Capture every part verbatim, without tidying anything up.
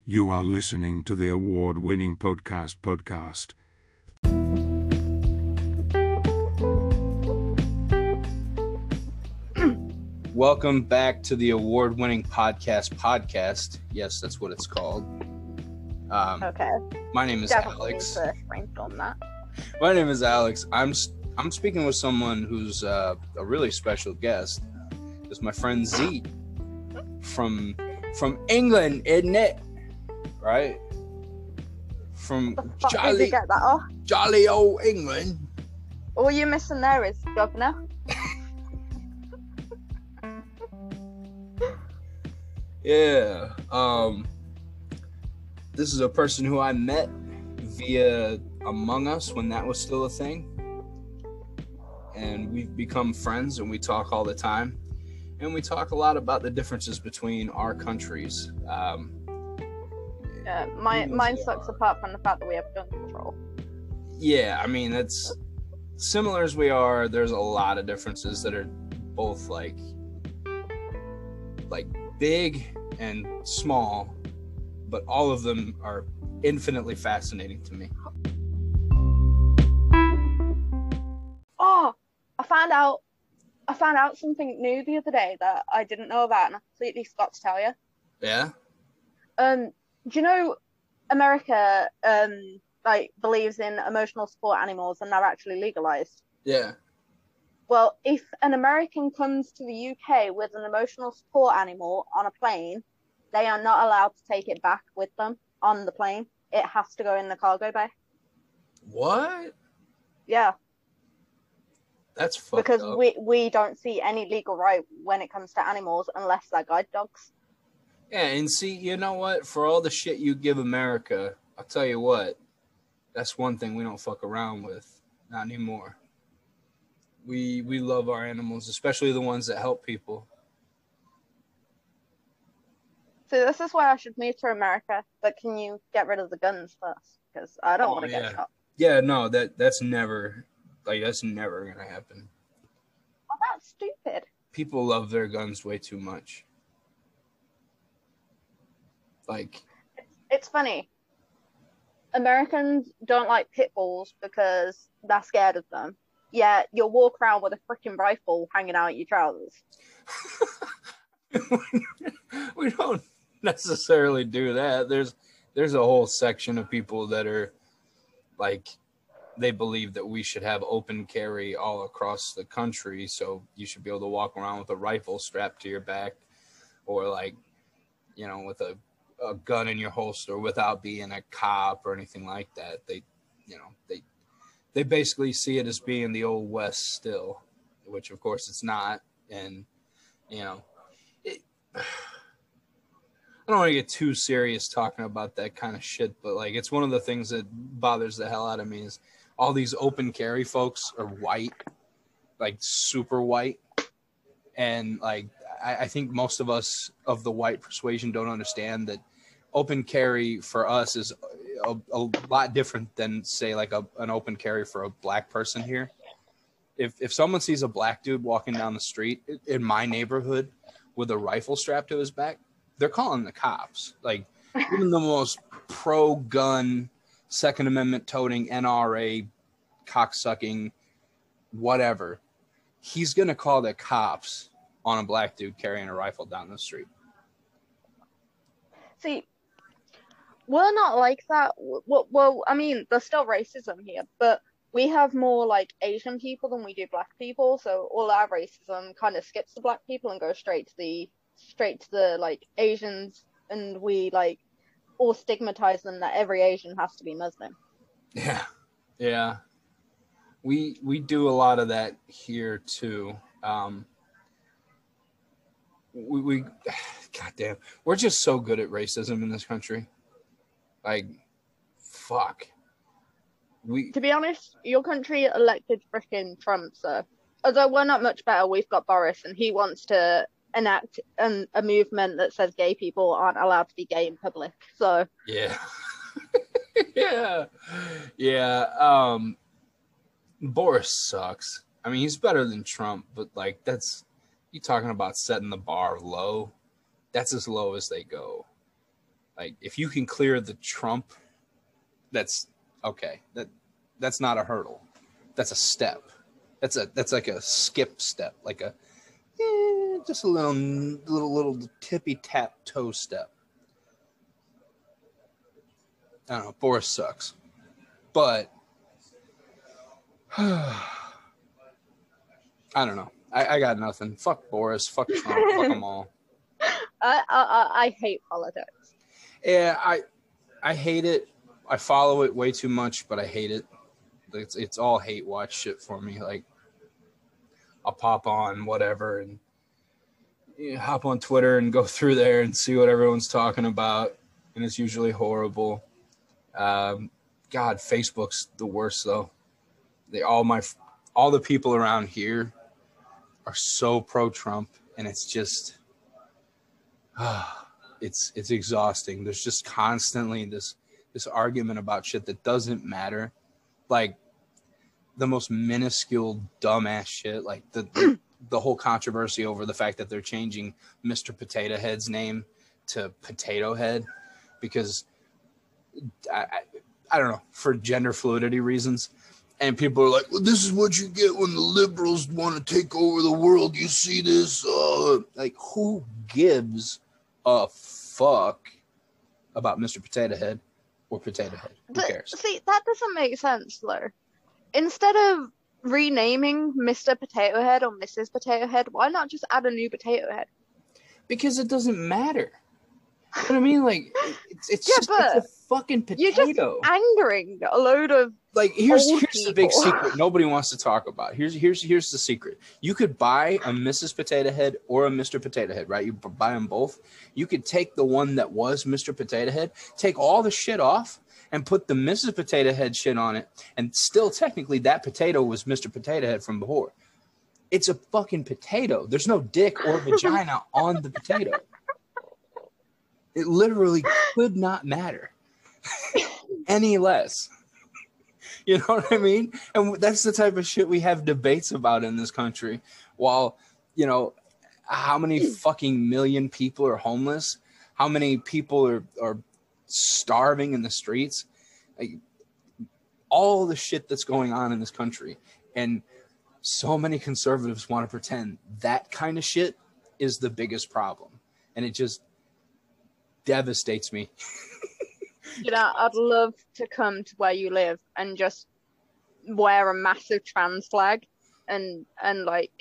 You are listening to the award-winning podcast podcast. Welcome back to the award-winning podcast podcast. Yes, that's what it's called. Um, okay. My name is Definitely Alex. need to brainstorm that. My name is Alex. I'm I'm speaking with someone who's uh, a really special guest. It's my friend Z from from England, isn't it? Right? From The fuck did jolly you get that off? jolly old England. All you're missing there is governor. Yeah. Um. This is a person who I met via Among Us when that was still a thing. And we've become friends and we talk all the time. And we talk a lot about the differences between our countries. Um, Yeah, my, Yes, mine they sucks are. apart from the fact that we have gun control. yeah, I mean, that's similar as we are. There's a lot of differences that are both like, like big and small, but all of them are infinitely fascinating to me. Oh, I found out I found out something new the other day that I didn't know about and I completely forgot to tell you. Yeah? Um, do you know America um like believes in emotional support animals and they're actually legalized? Yeah. Well, if an American comes to the U K with an emotional support animal on a plane, they are not allowed to take it back with them on the plane. It has to go in the cargo bay. What? Yeah, That's fucked because up. we we don't see any legal right when it comes to animals unless they're guide dogs. Yeah, and see, you know what? For all the shit you give America, I'll tell you what, that's one thing we don't fuck around with. Not anymore. We we love our animals, especially the ones that help people. So this is why I should move to America. But can you get rid of the guns first? Because I don't Oh, want to yeah. get shot. Yeah, no, that that's never, like, that's never gonna happen. Well, that's stupid. People love their guns way too much. Like, It's funny. Americans don't like pit bulls because they're scared of them. Yeah, you'll walk around with a freaking rifle hanging out your trousers. we don't necessarily do that. There's there's a whole section of people that are like, they believe that we should have open carry all across the country, so you should be able to walk around with a rifle strapped to your back, or like, you know, with a, a gun in your holster without being a cop or anything like that. They, you know, they they basically see it as being the old West still, which of course it's not. And you know, it, I don't want to get too serious talking about that kind of shit, but like, it's one of the things that bothers the hell out of me is all these open carry folks are white, like super white. And like, I, I think most of us of the white persuasion don't understand that open carry for us is a, a lot different than, say, like a, an open carry for a black person here. If if someone sees a black dude walking down the street in my neighborhood with a rifle strapped to his back, they're calling the cops. Like, even the most pro-gun, Second Amendment toting, N R A, cocksucking, whatever, he's going to call the cops on a black dude carrying a rifle down the street. See, we're not like that. Well, well, I mean, there's still racism here, but we have more like Asian people than we do black people. So all our racism kind of skips the black people and goes straight to the straight to the like Asians, and we like all stigmatize them that every Asian has to be Muslim. Yeah, yeah. We we do a lot of that here too. Um, we, we, goddamn, we're just so good at racism in this country. Like, fuck. We. To be honest, your country elected freaking Trump, so although we're not much better, we've got Boris, and he wants to enact an, a movement that says gay people aren't allowed to be gay in public. So Yeah. yeah. Yeah. Um, Boris sucks. I mean, he's better than Trump, but like, that's, you talking about setting the bar low. That's as low as they go. Like, if you can clear the Trump, that's okay. That that's not a hurdle. That's a step. That's a that's like a skip step, like a eh, just a little little little tippy tap toe step. I don't know. Boris sucks, but I don't know. I, I got nothing. Fuck Boris. Fuck Trump. Fuck them all. I, I I hate politics. Yeah, I I hate it. I follow it way too much, but I hate it. It's it's all hate watch shit for me. Like, I'll pop on whatever and you know, hop on Twitter and go through there and see what everyone's talking about, and it's usually horrible. Um, God, Facebook's the worst though. They all my all the people around here are so pro Trump, and it's just ah, it's it's exhausting. There's just constantly this this argument about shit that doesn't matter, like the most minuscule dumbass shit, like the the, the whole controversy over the fact that they're changing Mister Potato Head's name to Potato Head because I, I, I don't know, for gender fluidity reasons. And people are like, well, this is what you get when the liberals want to take over the world. You see this? Uh, like, who gives a fuck about Mister Potato Head or Potato Head? Who But, cares? see, that doesn't make sense, though. Instead of renaming Mister Potato Head or Missus Potato Head, why not just add a new potato head? Because it doesn't matter. You know what I mean? Like, it's, it's Yeah, just but it's a fucking You're just potato. angering a load of Like, here's old here's the big people. secret nobody wants to talk about. Here's here's here's the secret. You could buy a Missus Potato Head or a Mister Potato Head, right? You b- buy them both. You could take the one that was Mister Potato Head, take all the shit off, and put the Missus Potato Head shit on it, and still technically that potato was Mister Potato Head from before. It's a fucking potato. There's no dick or vagina on the potato. It literally could not matter any less. You know what I mean? And that's the type of shit we have debates about in this country. While, you know, how many fucking million people are homeless? How many people are, are starving in the streets? Like, all the shit that's going on in this country. And so many conservatives want to pretend that kind of shit is the biggest problem. And it just devastates me. You know, I'd love to come to where you live and just wear a massive trans flag and and like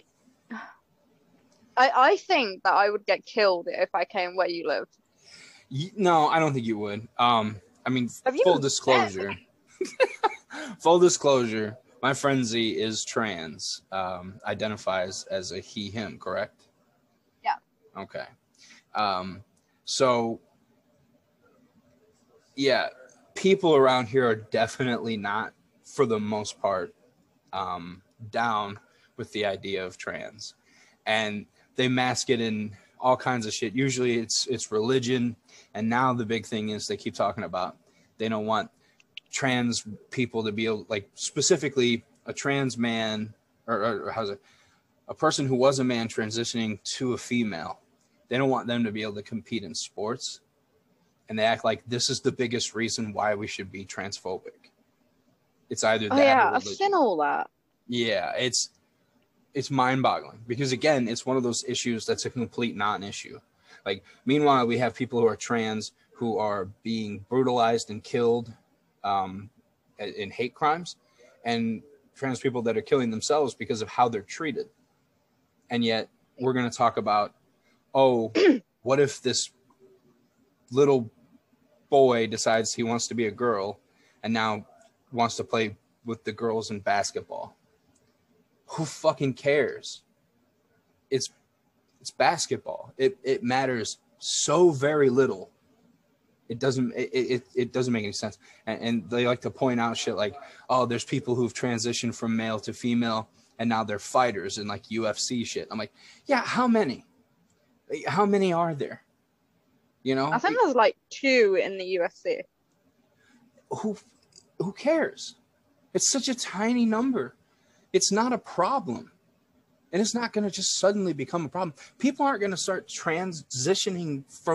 I I think that I would get killed if I came where you lived. Y- No, I don't think you would. Um, I mean, Have you full met disclosure. Full disclosure, my friend Z is trans, um, identifies as a he, him, correct? Yeah. Okay. Um, so, yeah, people around here are definitely not, for the most part, um, down with the idea of trans. And they mask it in all kinds of shit. Usually it's it's religion. And now the big thing is they keep talking about they don't want trans people to be able, like, specifically a trans man or, or, or how's it, a person who was a man transitioning to a female. They don't want them to be able to compete in sports. And they act like this is the biggest reason why we should be transphobic. It's either that Oh yeah, or I've religion. seen all that. Yeah, it's it's mind-boggling because, again, it's one of those issues that's a complete non-issue. Like, meanwhile, we have people who are trans who are being brutalized and killed um, in hate crimes, and trans people that are killing themselves because of how they're treated. And yet we're going to talk about, oh, what if this little boy decides he wants to be a girl and now wants to play with the girls in basketball? Who fucking cares? It's it's basketball. It it matters so very little. It doesn't it it, it doesn't make any sense. And, and they like to point out shit like, oh, there's people who've transitioned from male to female and now they're fighters in like U F C shit. I'm like, yeah, how many? How many are there? You know? I think there's like two in the U F C. Who who cares? It's such a tiny number. It's not a problem. And it's not going to just suddenly become a problem. People aren't going to start transitioning from,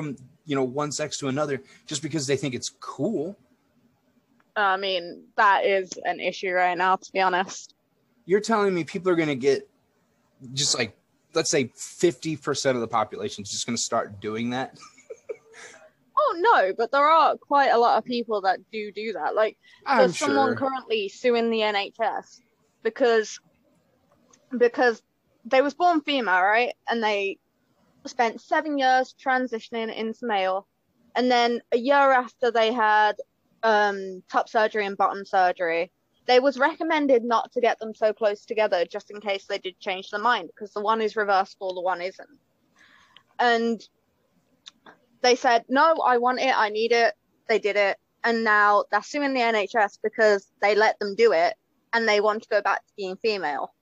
you know, one sex to another just because they think it's cool. I mean, that is an issue right now, to be honest. You're telling me people are going to get just like, let's say fifty percent of the population is just going to start doing that? Oh, no, but there are quite a lot of people that do do that. Like, I'm there's someone sure. currently suing the N H S because because they was born female, right? And they spent seven years transitioning into male. And then a year after they had um, top surgery and bottom surgery, they was recommended not to get them so close together just in case they did change their mind, because the one is reversible, the one isn't. And they said, no, I want it, I need it. They did it. And now they're suing the N H S because they let them do it and they want to go back to being female.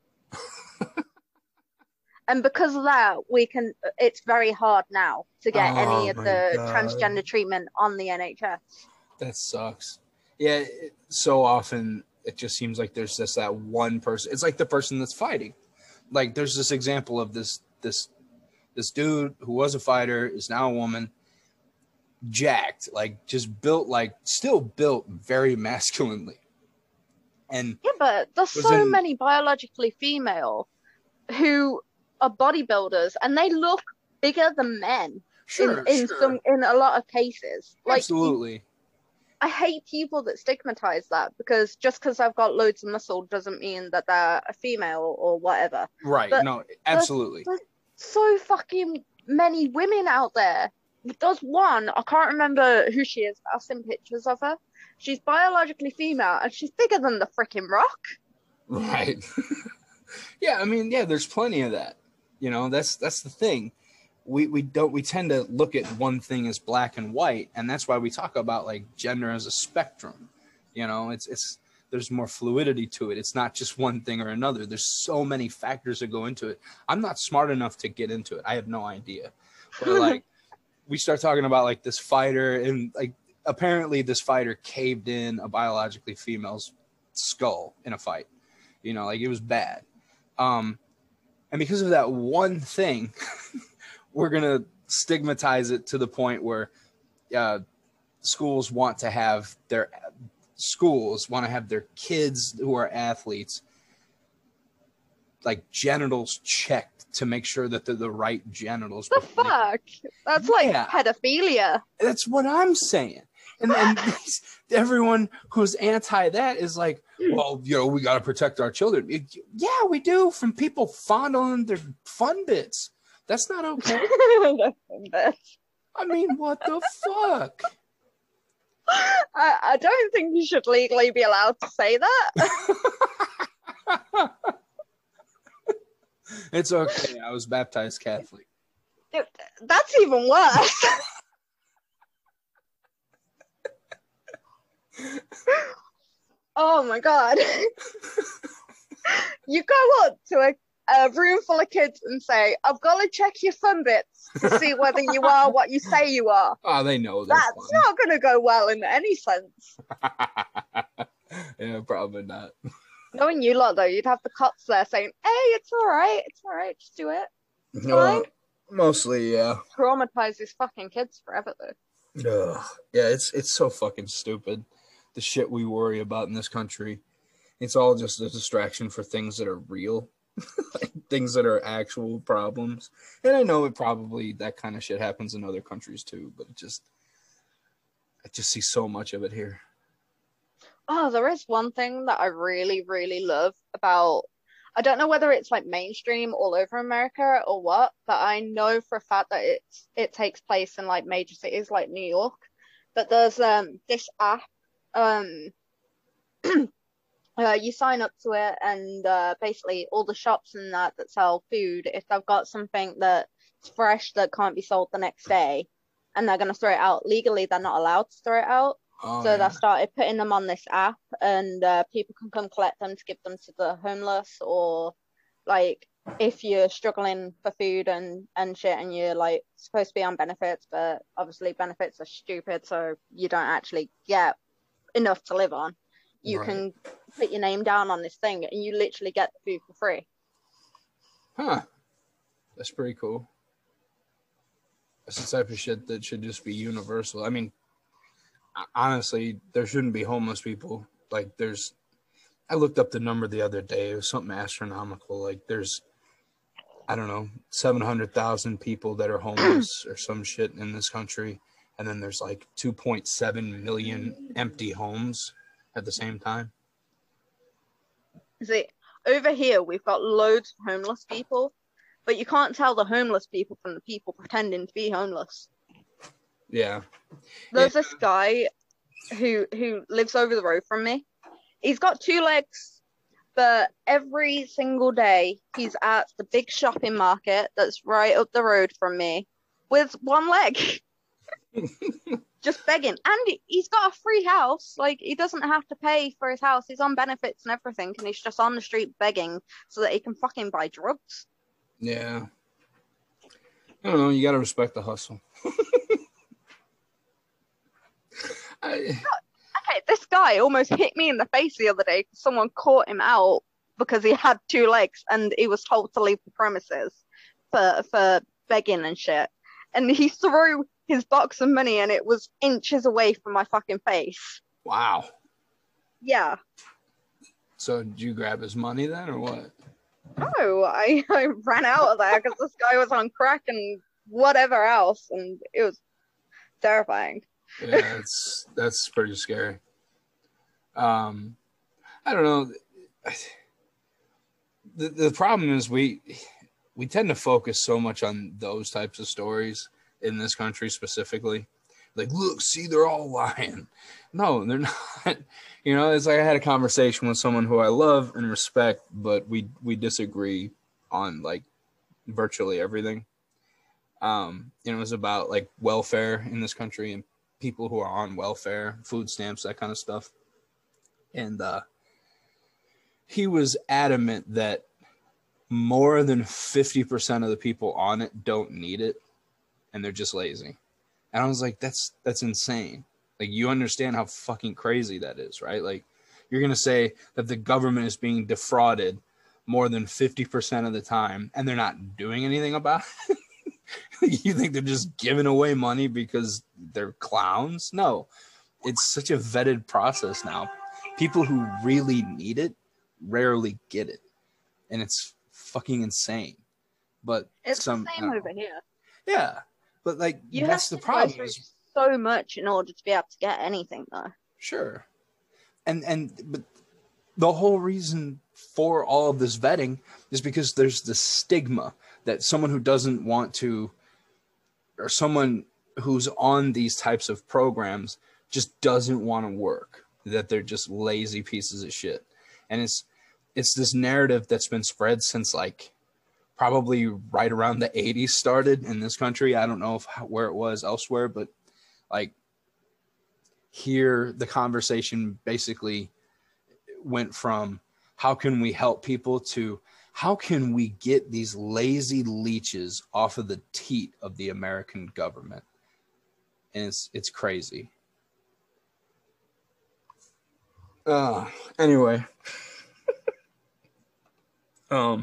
And because of that, we can, it's very hard now to get Oh any of my the God. transgender treatment on the N H S. That sucks. Yeah, it, so often it just seems like there's just that one person. It's like the person that's fighting. Like there's this example of this this this dude who was a fighter is now a woman, jacked, like just built, like still built very masculinely. And Yeah, but there's was so in- many biologically female who are bodybuilders and they look bigger than men sure, in, in sure. some in a lot of cases. Like, Absolutely. I hate people that stigmatize that, because just because I've got loads of muscle doesn't mean that they're a female or whatever. Right. But No, absolutely. There's so fucking many women out there. There's one, I can't remember who she is, but I've seen pictures of her. She's biologically female and she's bigger than the freaking Rock. Right. Yeah, I mean, yeah, there's plenty of that. You know, that's that's the thing. We we don't we tend to look at one thing as black and white, and that's why we talk about like gender as a spectrum. You know, it's it's there's more fluidity to it. It's not just one thing or another. There's so many factors that go into it. I'm not smart enough to get into it. I have no idea. But like we start talking about like this fighter, and like apparently this fighter caved in a biologically female's skull in a fight. You know, like it was bad. Um, and because of that one thing, we're going to stigmatize it to the point where uh, schools want to have their schools want to have their kids who are athletes like genitals checked to make sure that they're the right genitals. The fuck? That's like Yeah. pedophilia. That's what I'm saying. And then these, everyone who's anti that is like, well, you know, we got to protect our children. It- yeah, we do, from people fondling their fun bits. That's not okay. I mean, what the fuck? I, I don't think you should legally be allowed to say that. It's okay. I was baptized Catholic. Dude, that's even worse. Oh my god. You go up to a, a room full of kids and say, I've got to check your fun bits to see whether you are what you say you are. Oh, they know they're That's not going to go well in any sense. fun. Yeah, probably not. Knowing you lot, though, you'd have the cops there saying, hey, it's all right, it's all right, just do it. No, mostly, yeah. Traumatize these fucking kids forever, though. Ugh. Yeah, it's it's so fucking stupid. The shit we worry about in this country. It's all just a distraction for things that are real. Like, things that are actual problems. And I know it probably, that kind of shit happens in other countries too, but it just, I just see so much of it here. Oh, there is one thing that I really, really love about, I don't know whether it's like mainstream all over America or what, but I know for a fact that it's it takes place in like major cities like New York. But there's um this app, um uh, you sign up to it, and uh, basically all the shops and that that sell food, if they've got something that's fresh that can't be sold the next day, and they're gonna throw it out legally, they're not allowed to throw it out. Oh, So yeah. they started putting them on this app, and uh, people can come collect them to give them to the homeless, or like if you're struggling for food and, and shit, and you're like supposed to be on benefits, but obviously benefits are stupid, so you don't actually get enough to live on. You Right. can put your name down on this thing, and you literally get the food for free. Huh. That's pretty cool. It's the type of shit that should just be universal. I mean, honestly, there shouldn't be homeless people. Like, there's, I looked up the number the other day. It was something astronomical. Like, there's, I don't know, seven hundred thousand people that are homeless or some shit in this country. And then there's like two point seven million empty homes at the same time. See, over here, we've got loads of homeless people, but you can't tell the homeless people from the people pretending to be homeless. Yeah. There's yeah. this guy who who lives over the road from me. He's got two legs, but every single day he's at the big shopping market that's right up the road from me with one leg. Just begging. And he's got a free house. Like, he doesn't have to pay for his house. He's on benefits and everything, and he's just on the street begging so that he can fucking buy drugs. Yeah. I don't know. You got to respect the hustle. I... Okay, this guy almost hit me in the face the other day because someone caught him out because he had two legs and he was told to leave the premises for for begging and shit. And he threw his box of money and it was inches away from my fucking face. Wow. Yeah. So did you grab his money then or what? No, I, I ran out of there because this guy was on crack and whatever else, and it was terrifying. Yeah, that's that's pretty scary. Um, I don't know. The the problem is we we tend to focus so much on those types of stories in this country specifically. Like, look, see, they're all lying. No, they're not. You know, it's like I had a conversation with someone who I love and respect, but we we disagree on like virtually everything. Um, and it was about like welfare in this country and people who are on welfare, food stamps, that kind of stuff. And uh, he was adamant that more than fifty percent of the people on it don't need it, and they're just lazy. And I was like, that's that's insane. Like, you understand how fucking crazy that is, right? Like, you're going to say that the government is being defrauded more than fifty percent of the time, and they're not doing anything about it? You think they're just giving away money because they're clowns? No. It's such a vetted process now. People who really need it rarely get it. And it's fucking insane. But it's some, the same over here. Yeah. But like, you that's have the to problem. go through so much in order to be able to get anything, though. Sure. And and but the whole reason for all of this vetting is because there's the stigma that someone who doesn't want to, or someone who's on these types of programs just doesn't want to work, that they're just lazy pieces of shit. And it's it's this narrative that's been spread since like probably right around the eighties started in this country. I don't know if where it was elsewhere, but like here the conversation basically went from how can we help people to how can we get these lazy leeches off of the teat of the American government? And it's it's crazy. Uh, anyway. um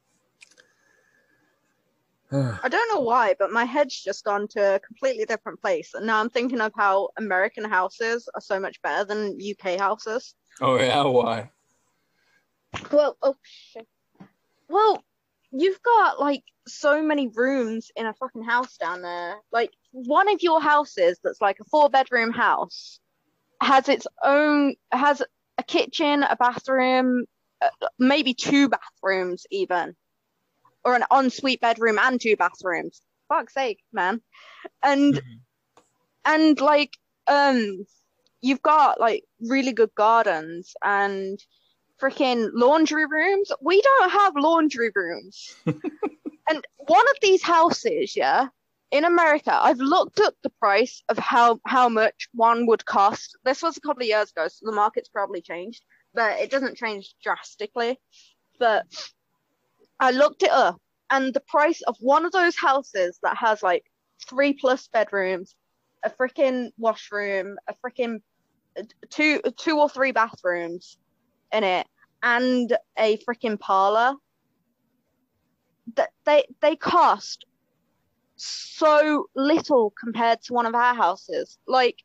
I don't know why, but my head's just gone to a completely different place. And now I'm thinking of how American houses are so much better than U K houses. Oh, yeah? Why? Well, oh, shit. Well, you've got, like, so many rooms in a fucking house down there. Like, one of your houses that's, like, a four-bedroom house has its own, has a kitchen, a bathroom, uh, maybe two bathrooms even. Or an ensuite bedroom and two bathrooms. Fuck's sake, man. And, mm-hmm. and like, um, you've got, like, really good gardens and freaking laundry rooms. We don't have laundry rooms. And one of these houses, yeah, in America, I've looked up the price of how, how much one would cost. This was a couple of years ago, so the market's probably changed. But it doesn't change drastically. But I looked it up, and the price of one of those houses that has like three plus bedrooms, a freaking washroom, a freaking two two or three bathrooms in it, and a freaking parlor, that they they cost so little compared to one of our houses. Like,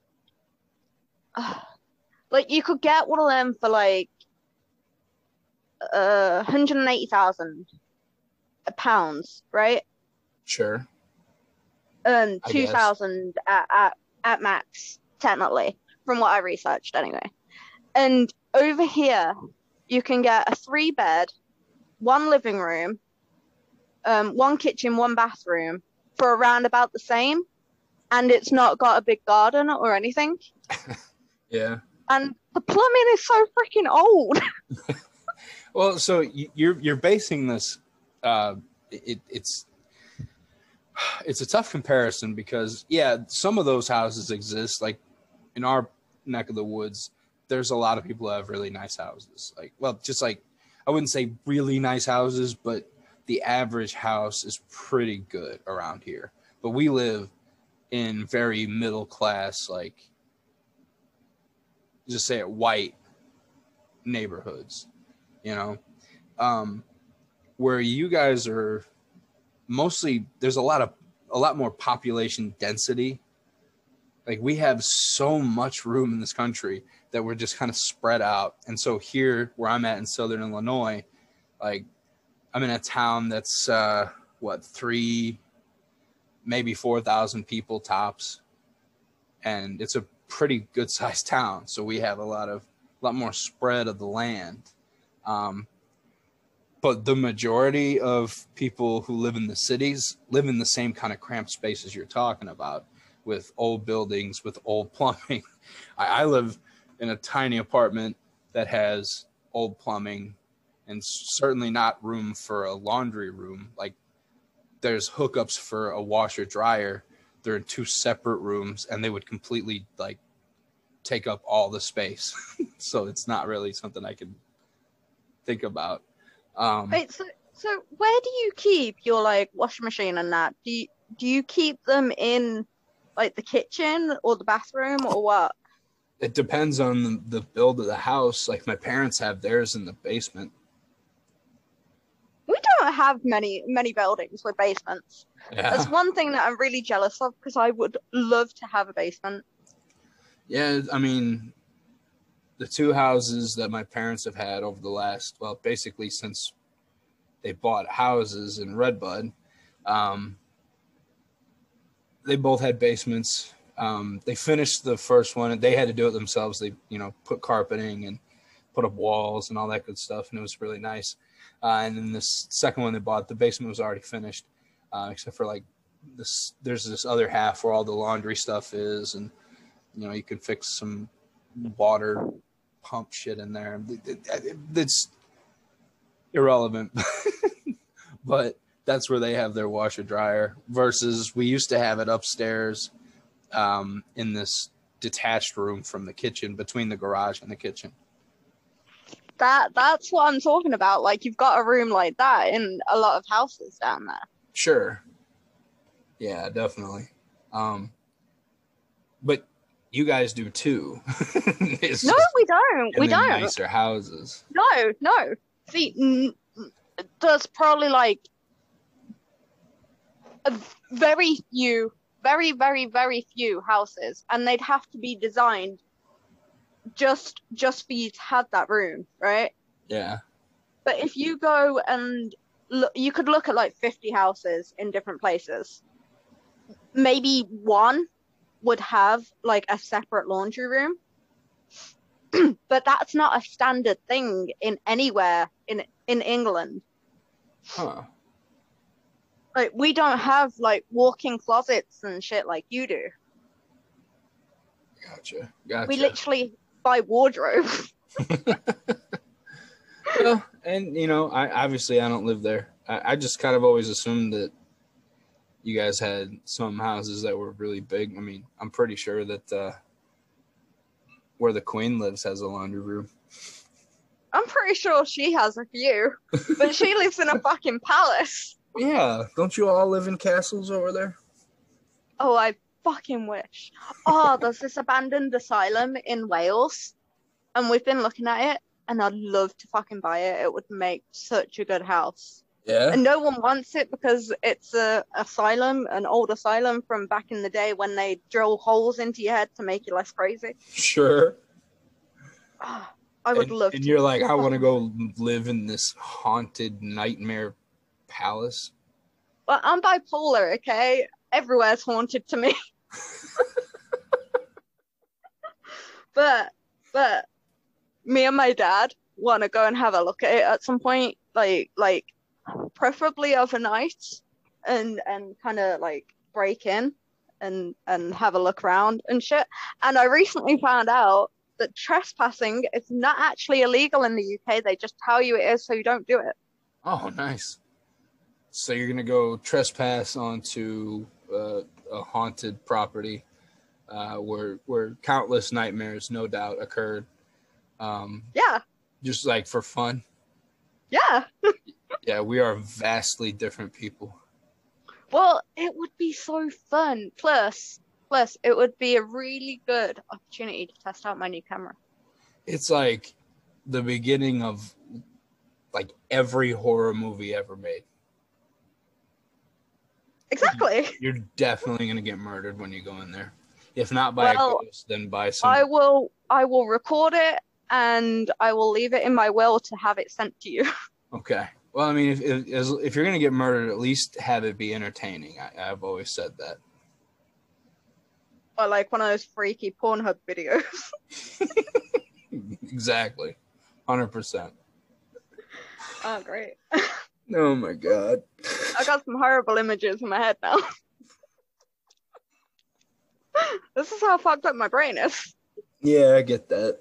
uh, like you could get one of them for like uh one hundred eighty thousand pounds, right? Sure. And I two guess. thousand at, at at max, technically, from what I researched anyway. And over here, you can get a three bed, one living room, um, one kitchen, one bathroom for around about the same, and it's not got a big garden or anything. Yeah. And the plumbing is so freaking old. Well, so y- you're you're basing this. Uh, it, it's it's a tough comparison because yeah, some of those houses exist. Like in our neck of the woods, there's a lot of people who have really nice houses. Like, well, just like I wouldn't say really nice houses, but the average house is pretty good around here. But we live in very middle class, like just say it, white neighborhoods, you know, um, where you guys are mostly, there's a lot of, a lot more population density. Like we have so much room in this country that we're just kind of spread out. And so here where I'm at in Southern Illinois, like I'm in a town that's uh, what, three, maybe four thousand people tops. And it's a pretty good sized town. So we have a lot of, a lot more spread of the land. Um, but the majority of people who live in the cities live in the same kind of cramped spaces you're talking about, with old buildings, with old plumbing. I, I live in a tiny apartment that has old plumbing and certainly not room for a laundry room. Like there's hookups for a washer dryer. They're in two separate rooms and they would completely like take up all the space. So it's not really something I can think about. Um, Wait, so so where do you keep your like washing machine and that? Do you do you keep them in like the kitchen or the bathroom or what? it depends on the, the build of the house. Like my parents have theirs in the basement. We don't have many many buildings with basements. Yeah. That's one thing that I'm really jealous of because I would love to have a basement. Yeah, I mean, the two houses that my parents have had over the last, well, basically since they bought houses in Redbud, um, they both had basements. Um, they finished the first one, and they had to do it themselves. They, you know, put carpeting and put up walls and all that good stuff, and it was really nice. Uh, and then this second one they bought, the basement was already finished, uh, except for like this. There's this other half where all the laundry stuff is, and you know, you can fix some water pump shit in there. It's irrelevant, but that's where they have their washer dryer. Versus we used to have it upstairs um, in this detached room from the kitchen, between the garage and the kitchen. That that's what I'm talking about. Like you've got a room like that in a lot of houses down there. Sure. Yeah, definitely. Um, but you guys do too. It's No, just we don't. in We the don't. nicer houses. No, no. See, n- there's probably like a very few, very, very, very few houses, and they'd have to be designed just just for you to have that room, right? Yeah. But if you go and look, you could look at like fifty houses in different places. Maybe one would have like a separate laundry room. But that's not a standard thing in anywhere in in England. Huh. Like we don't have like walk-in closets and shit like you do. Gotcha. Gotcha. We literally buy wardrobe. Well, and you know, I obviously I don't live there. I, I just kind of always assumed that you guys had some houses that were really big. I mean, I'm pretty sure that uh, where the Queen lives has a laundry room. I'm pretty sure she has a few, but she lives in a fucking palace. Yeah, don't you all live in castles over there? Oh, I fucking wish. Oh, there's this abandoned asylum in Wales, and we've been looking at it, and I'd love to fucking buy it. It would make such a good house. Yeah. And no one wants it because it's a asylum, an old asylum from back in the day when they drill holes into your head to make you less crazy. Sure. Oh, I would and, love and to. you're like, I want to go live in this haunted nightmare palace. Well, I'm bipolar, okay? Everywhere's haunted to me. but, but, me and my dad want to go and have a look at it at some point, like, like, preferably overnight, and and kind of like break in and and have a look around and shit. And I recently found out that trespassing is not actually illegal in the U K. They just tell you it is, so you don't do it. Oh, nice. So you're gonna go trespass onto uh, a haunted property uh, where where countless nightmares, no doubt, occurred. Um, Yeah. Just like for fun. Yeah. Yeah, we are vastly different people. Well, it would be so fun. Plus, plus, it would be a really good opportunity to test out my new camera. It's like the beginning of like every horror movie ever made. Exactly. You're definitely gonna get murdered when you go in there. If not by Well, a ghost, then by some. I will. I will record it, and I will leave it in my will to have it sent to you. Okay. Well, I mean, if if, as- if you're gonna get murdered, at least have it be entertaining. I, I've always said that. Or like one of those freaky Pornhub videos. Exactly. one hundred percent. Oh, great. Oh my god. I got some horrible images in my head now. This is how fucked up my brain is. Yeah, I get that.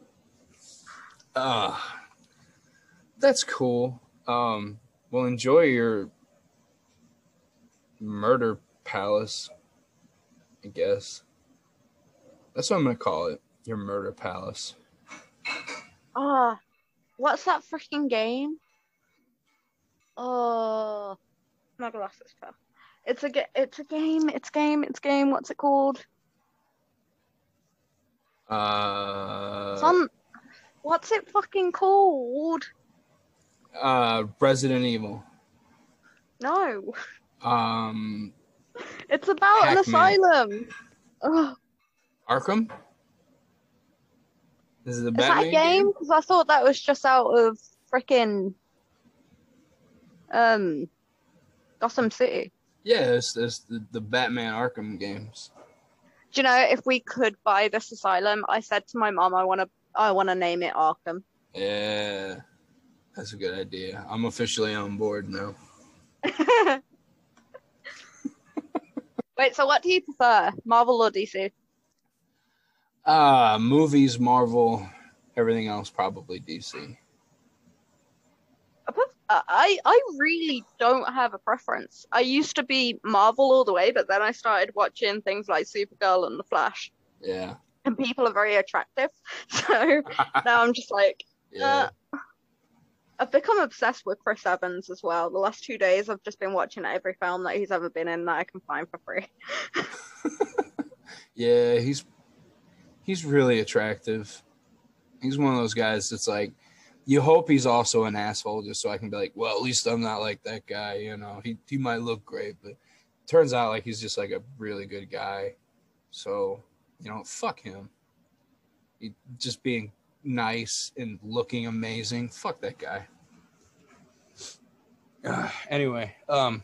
Uh, that's cool. Um, well, enjoy your murder palace, I guess. That's what I'm going to call it. Your murder palace. Oh, what's that freaking game? Oh, my glasses fell. It's a ga- it's a game. It's a game. It's a game. What's it called? Uh, Some. What's it fucking called? uh, Resident Evil. No, Um, it's about an Pac-Man. asylum. Ugh. Arkham? This is the Is Batman that a game? Because I thought that was just out of freaking um Gotham City. Yeah, it's, it's the, the Batman Arkham games. Do you know, if we could buy this asylum, I said to my mom, I want to, I want to name it Arkham. Yeah, that's a good idea. I'm officially on board now. Wait, so what do you prefer, Marvel or D C? Uh, movies, Marvel, everything else probably D C. I I really don't have a preference. I used to be Marvel all the way, but then I started watching things like Supergirl and The Flash, Yeah. and people are very attractive. So now I'm just like, Yeah. uh, I've become obsessed with Chris Evans as well. The last two days, I've just been watching every film that he's ever been in that I can find for free. Yeah, he's he's really attractive. He's one of those guys that's like, you hope he's also an asshole just so I can be like, well, at least I'm not like that guy, you know. He he might look great, but turns out like he's just like a really good guy. So, you know, fuck him. He, just being nice and looking amazing. Fuck that guy. Uh, anyway, um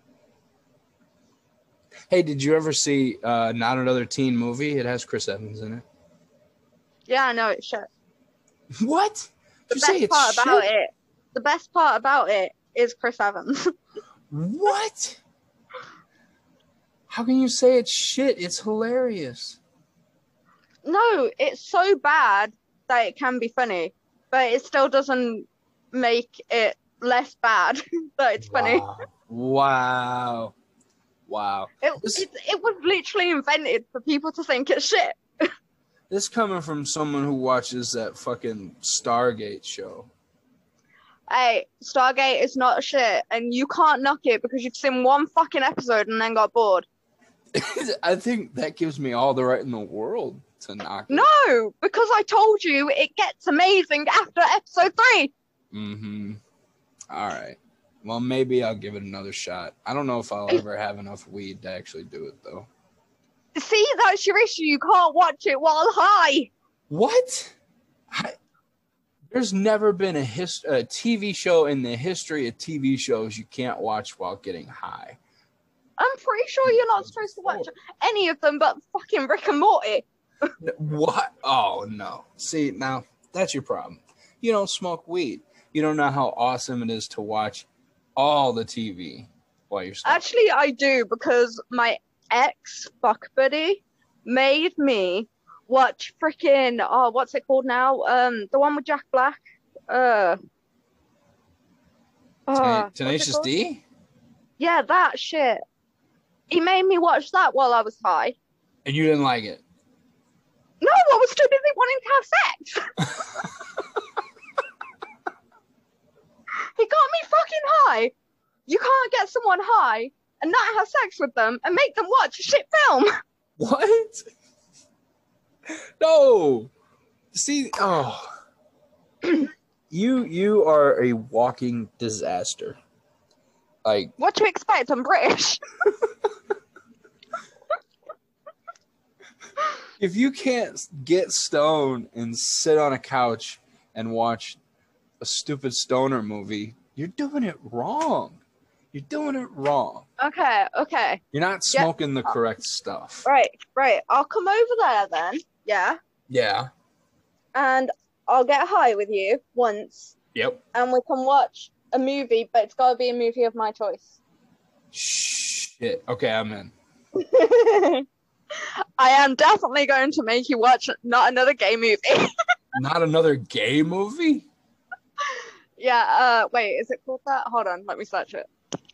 hey, did you ever see uh Not Another Teen Movie? It has Chris Evans in it. Yeah, I know it's shit. What? The You say best it's part about shit? it, the best part about it is Chris Evans. What? How can you say it's shit? It's hilarious. No, it's so bad that it can be funny, but it still doesn't make it less bad that it's funny. Wow. Wow. Wow. It, This- it it was literally invented for people to think it's shit. This coming from someone who watches that fucking Stargate show. Hey, Stargate is not shit, and you can't knock it because you've seen one fucking episode and then got bored. I think that gives me all the right in the world to knock it. No, because I told you it gets amazing after episode three. Mm-hmm. All right. Well, maybe I'll give it another shot. I don't know if I'll ever have enough weed to actually do it, though. See, that's your issue. You can't watch it while high. What? I, there's never been a, hist- a T V show in the history of T V shows you can't watch while getting high. I'm pretty sure you're not supposed to watch any of them but fucking Rick and Morty. What? Oh, no. See, now, that's your problem. You don't smoke weed. You don't know how awesome it is to watch all the T V while you're smoking. Actually, I do, because my ex fuck buddy made me watch freaking oh what's it called now? Um the one with Jack Black. Uh Tena- Tenacious D? Yeah, that shit. He made me watch that while I was high. And you didn't like it? No, I was too busy wanting to have sex. He got me fucking high. You can't get someone high and not have sex with them and make them watch a shit film. What? No. See, oh. you you are a walking disaster. Like, what do you expect? I'm British. if you can't get stoned and sit on a couch and watch a stupid stoner movie, you're doing it wrong. You're doing it wrong. Okay, okay. You're not smoking yeah. the correct stuff. Right, right. I'll come over there then. Yeah. Yeah. And I'll get high with you once. Yep. And we can watch a movie, but it's got to be a movie of my choice. Shit. Okay, I'm in. I am definitely going to make you watch not another gay movie. Not another gay movie? Yeah, uh, wait, is it called that? Hold on, let me search it.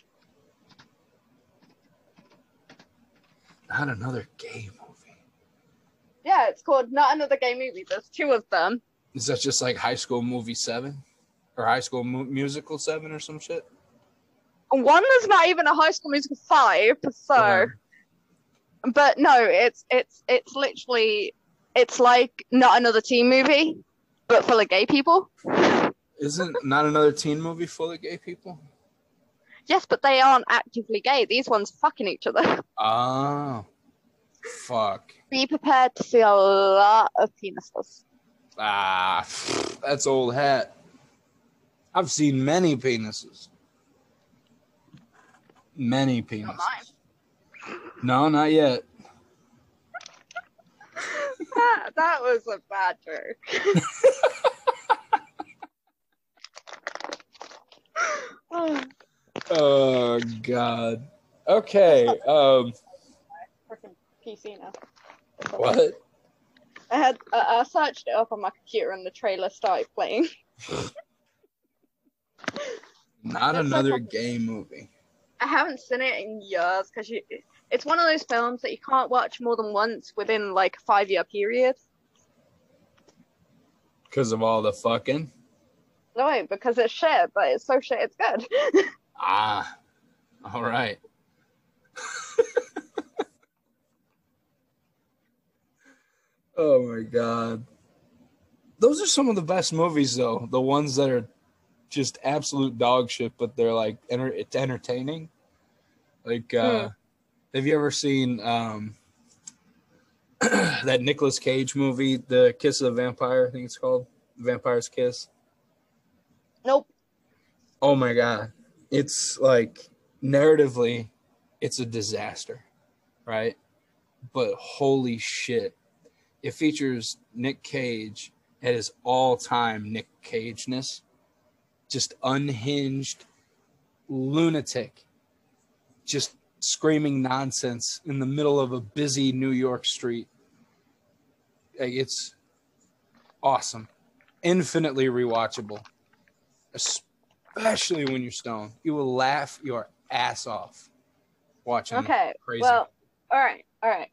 Not another gay movie. Yeah, it's called Not Another Gay Movie. There's two of them. Is that just like High School Movie seven? Or High School Mu- Musical seven or some shit? One is not even a High School Musical five, so... Uh-huh. But no, it's it's it's literally... It's like Not Another Teen Movie, but full of gay people. Isn't Not Another Teen Movie full of gay people? Yes, but they aren't actively gay. These ones fucking each other. Oh. Fuck. Be prepared to see a lot of penises. Ah, that's old hat. I've seen many penises. Many penises. Not mine. No, not yet. that, that was a bad joke. oh. oh, God. Okay. Um. Freaking P C now. What? I had uh, I searched it up on my computer and the trailer started playing. Not That's another like a, gay movie. I haven't seen it in years because it's one of those films that you can't watch more than once within like a five year period. Because of all the fucking? No, because it's shit, but it's so shit it's good. Ah, all right. Oh my God. Those are some of the best movies, though. The ones that are just absolute dog shit, but they're like, enter- it's entertaining. Like, uh, mm. have you ever seen um, that Nicolas Cage movie, The Kiss of the Vampire? I think it's called Vampire's Kiss. Nope. Oh my God. It's like, narratively, it's a disaster, right? But holy shit. It features Nick Cage at his all-time Nick Cage-ness. Just unhinged lunatic. Just screaming nonsense in the middle of a busy New York street. Like, it's awesome. Infinitely rewatchable. Especially when you're stoned. You will laugh your ass off watching Okay, crazy. Well, all right, all right.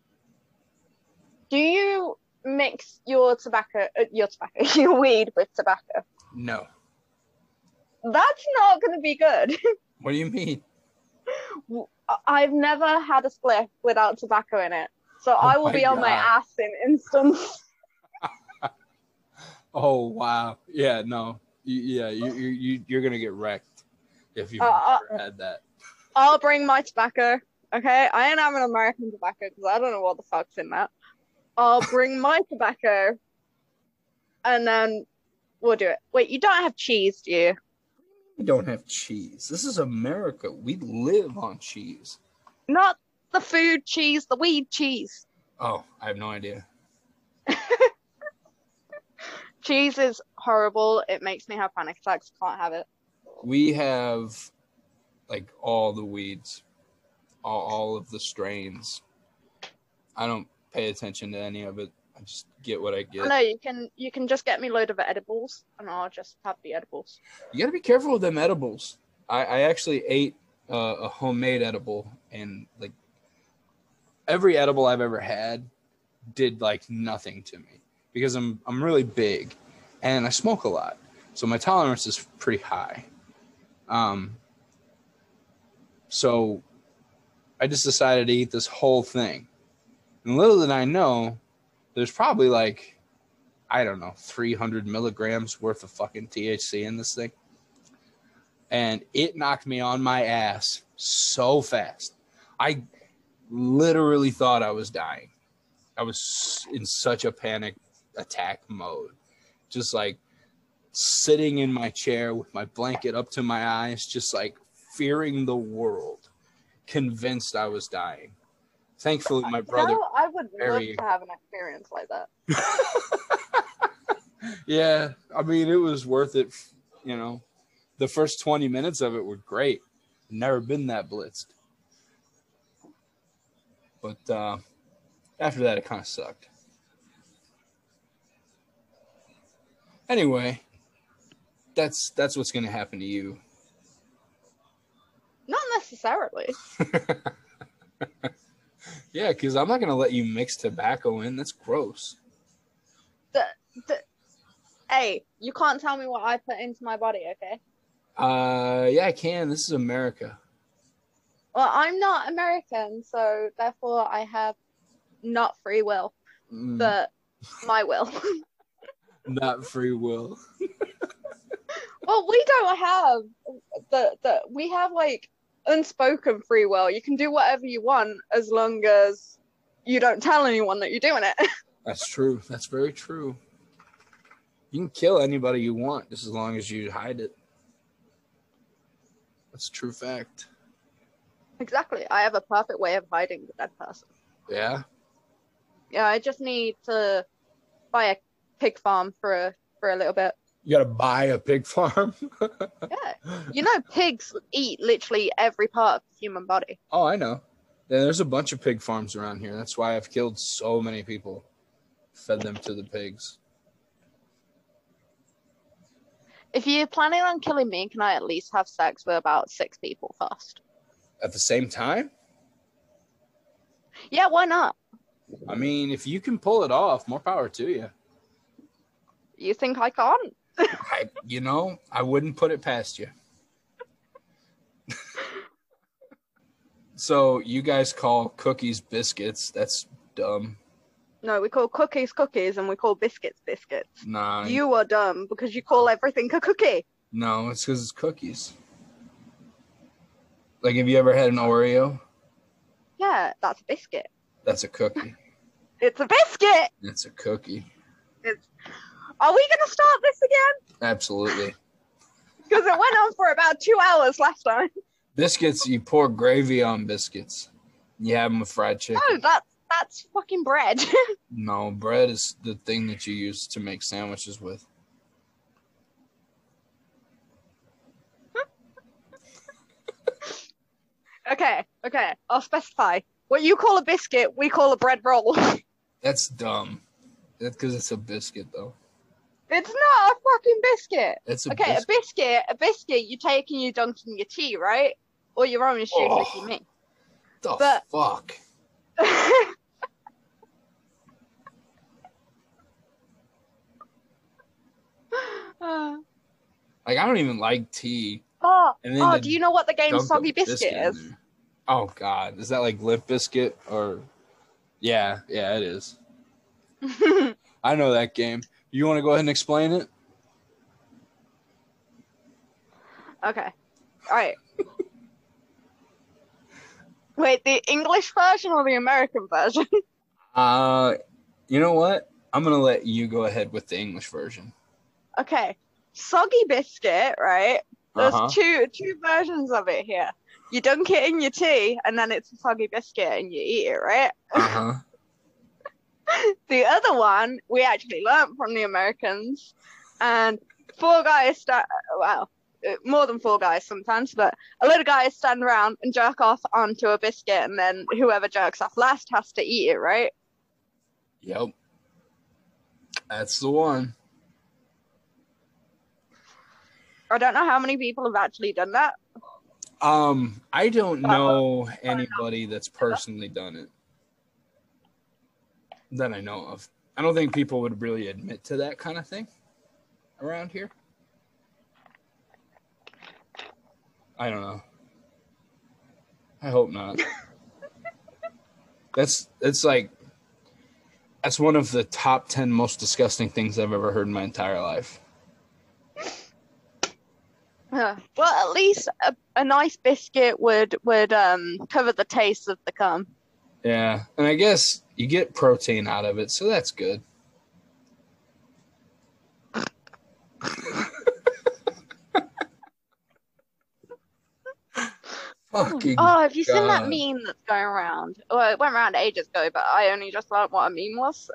Do you mix your tobacco, uh, your tobacco, your weed with tobacco? No. That's not going to be good. What do you mean? I've never had a spliff without tobacco in it, so oh I will be God. on my ass in instance. Oh wow! Yeah, no, you, yeah, you you you're gonna get wrecked. if you've Uh, uh, never had that. I'll bring my tobacco. Okay, I ain't having American tobacco because I don't know what the fuck's in that. I'll bring my tobacco, and then we'll do it. Wait, you don't have cheese, do you? We don't have cheese. This is America. We live on cheese. Not the food cheese, the weed cheese. Oh, I have no idea. Cheese is horrible. It makes me have panic attacks. Can't have it. We have like all the weeds, all, all of the strains. I don't pay attention to any of it. I just get what I get. No, you can you can just get me a load of edibles, and I'll just have the edibles. You got to be careful with them edibles. I, I actually ate uh, a homemade edible, and like every edible I've ever had did like nothing to me because I'm I'm really big, and I smoke a lot, so my tolerance is pretty high. Um. So I just decided to eat this whole thing, and little did I know, there's probably like, I don't know, three hundred milligrams worth of fucking T H C in this thing. And it knocked me on my ass so fast. I literally thought I was dying. I was in such a panic attack mode. Just like sitting in my chair with my blanket up to my eyes, just like fearing the world, convinced I was dying. Thankfully, my brother... You know, I would very... love to have an experience like that. Yeah, I mean, it was worth it, you know. The first twenty minutes of it were great. Never been that blitzed. But uh, after that, it kind of sucked. Anyway, that's that's what's going to happen to you. Not necessarily. Yeah, because I'm not going to let you mix tobacco in. That's gross. The, the, hey, you can't tell me what I put into my body, okay? Uh, yeah, I can. This is America. Well, I'm not American, so therefore I have not free will, Mm, but my will. not free will. Well, we don't have the the we have like unspoken free will. You can do whatever you want as long as you don't tell anyone that you're doing it. That's true. That's very true. You can kill anybody you want just as long as you hide it. That's a true fact. Exactly. I have a perfect way of hiding the dead person. Yeah? Yeah, I just need to buy a pig farm for a for a little bit. You gotta buy a pig farm? Yeah. You know, pigs eat literally every part of the human body. Oh, I know. Yeah, there's a bunch of pig farms around here. That's why I've killed so many people. Fed them to the pigs. If you're planning on killing me, can I at least have sex with about six people first? At the same time? Yeah, why not? I mean, if you can pull it off, more power to you. You think I can't? I, you know, I wouldn't put it past you. So you guys call cookies biscuits. That's dumb. No, we call cookies cookies and we call biscuits biscuits. Nah. You are dumb because you call everything a cookie. No, it's because it's cookies. Like, have you ever had an Oreo? Yeah, that's a biscuit. That's a cookie. It's a biscuit. It's a cookie. It's... Are we going to start this again? Absolutely. Because it went on for about two hours last time. Biscuits, you pour gravy on biscuits. You have them with fried chicken. No, that's, that's fucking bread. No, bread is the thing that you use to make sandwiches with. Okay, okay, I'll specify. What you call a biscuit, we call a bread roll. That's dumb. That's because it's a biscuit, though. It's not a fucking biscuit. It's a Okay, biscuit. a biscuit, a biscuit you take and you dunk in your tea, right? Or your orange juice Oh. if you mean. The But- fuck? Uh, Like, I don't even like tea. oh, And then oh they do you know what the game dunk a Soggy Biscuit in is? there. Oh, God. Is that like Limp Biscuit? Or... Yeah, yeah, it is. I know that game. You want to go ahead and explain it? Okay. Right. Wait, the English version or the American version? Uh, you know what? I'm gonna let you go ahead with the English version. Okay. Soggy biscuit, right? There's Uh-huh. two two versions of it here. You dunk it in your tea, and then it's a soggy biscuit, and you eat it, right? Uh-huh. The other one we actually learned from the Americans, and four guys sta- well, uh, more than four guys sometimes, but a lot of guys stand around and jerk off onto a biscuit, and then whoever jerks off last has to eat it, right? Yep. That's the one. I don't know how many people have actually done that. Um, I don't know anybody that's personally done it that I know of. I don't think people would really admit to that kind of thing around here. I don't know. I hope not. That's it's like that's one of the top ten most disgusting things I've ever heard in my entire life. Uh, well, at least a, a nice biscuit would would um cover the taste of the cum. Yeah, and I guess you get protein out of it, so that's good. Fucking Oh, have you seen that God. meme that's going around? Well, it went around ages ago, but I only just learned what a meme was.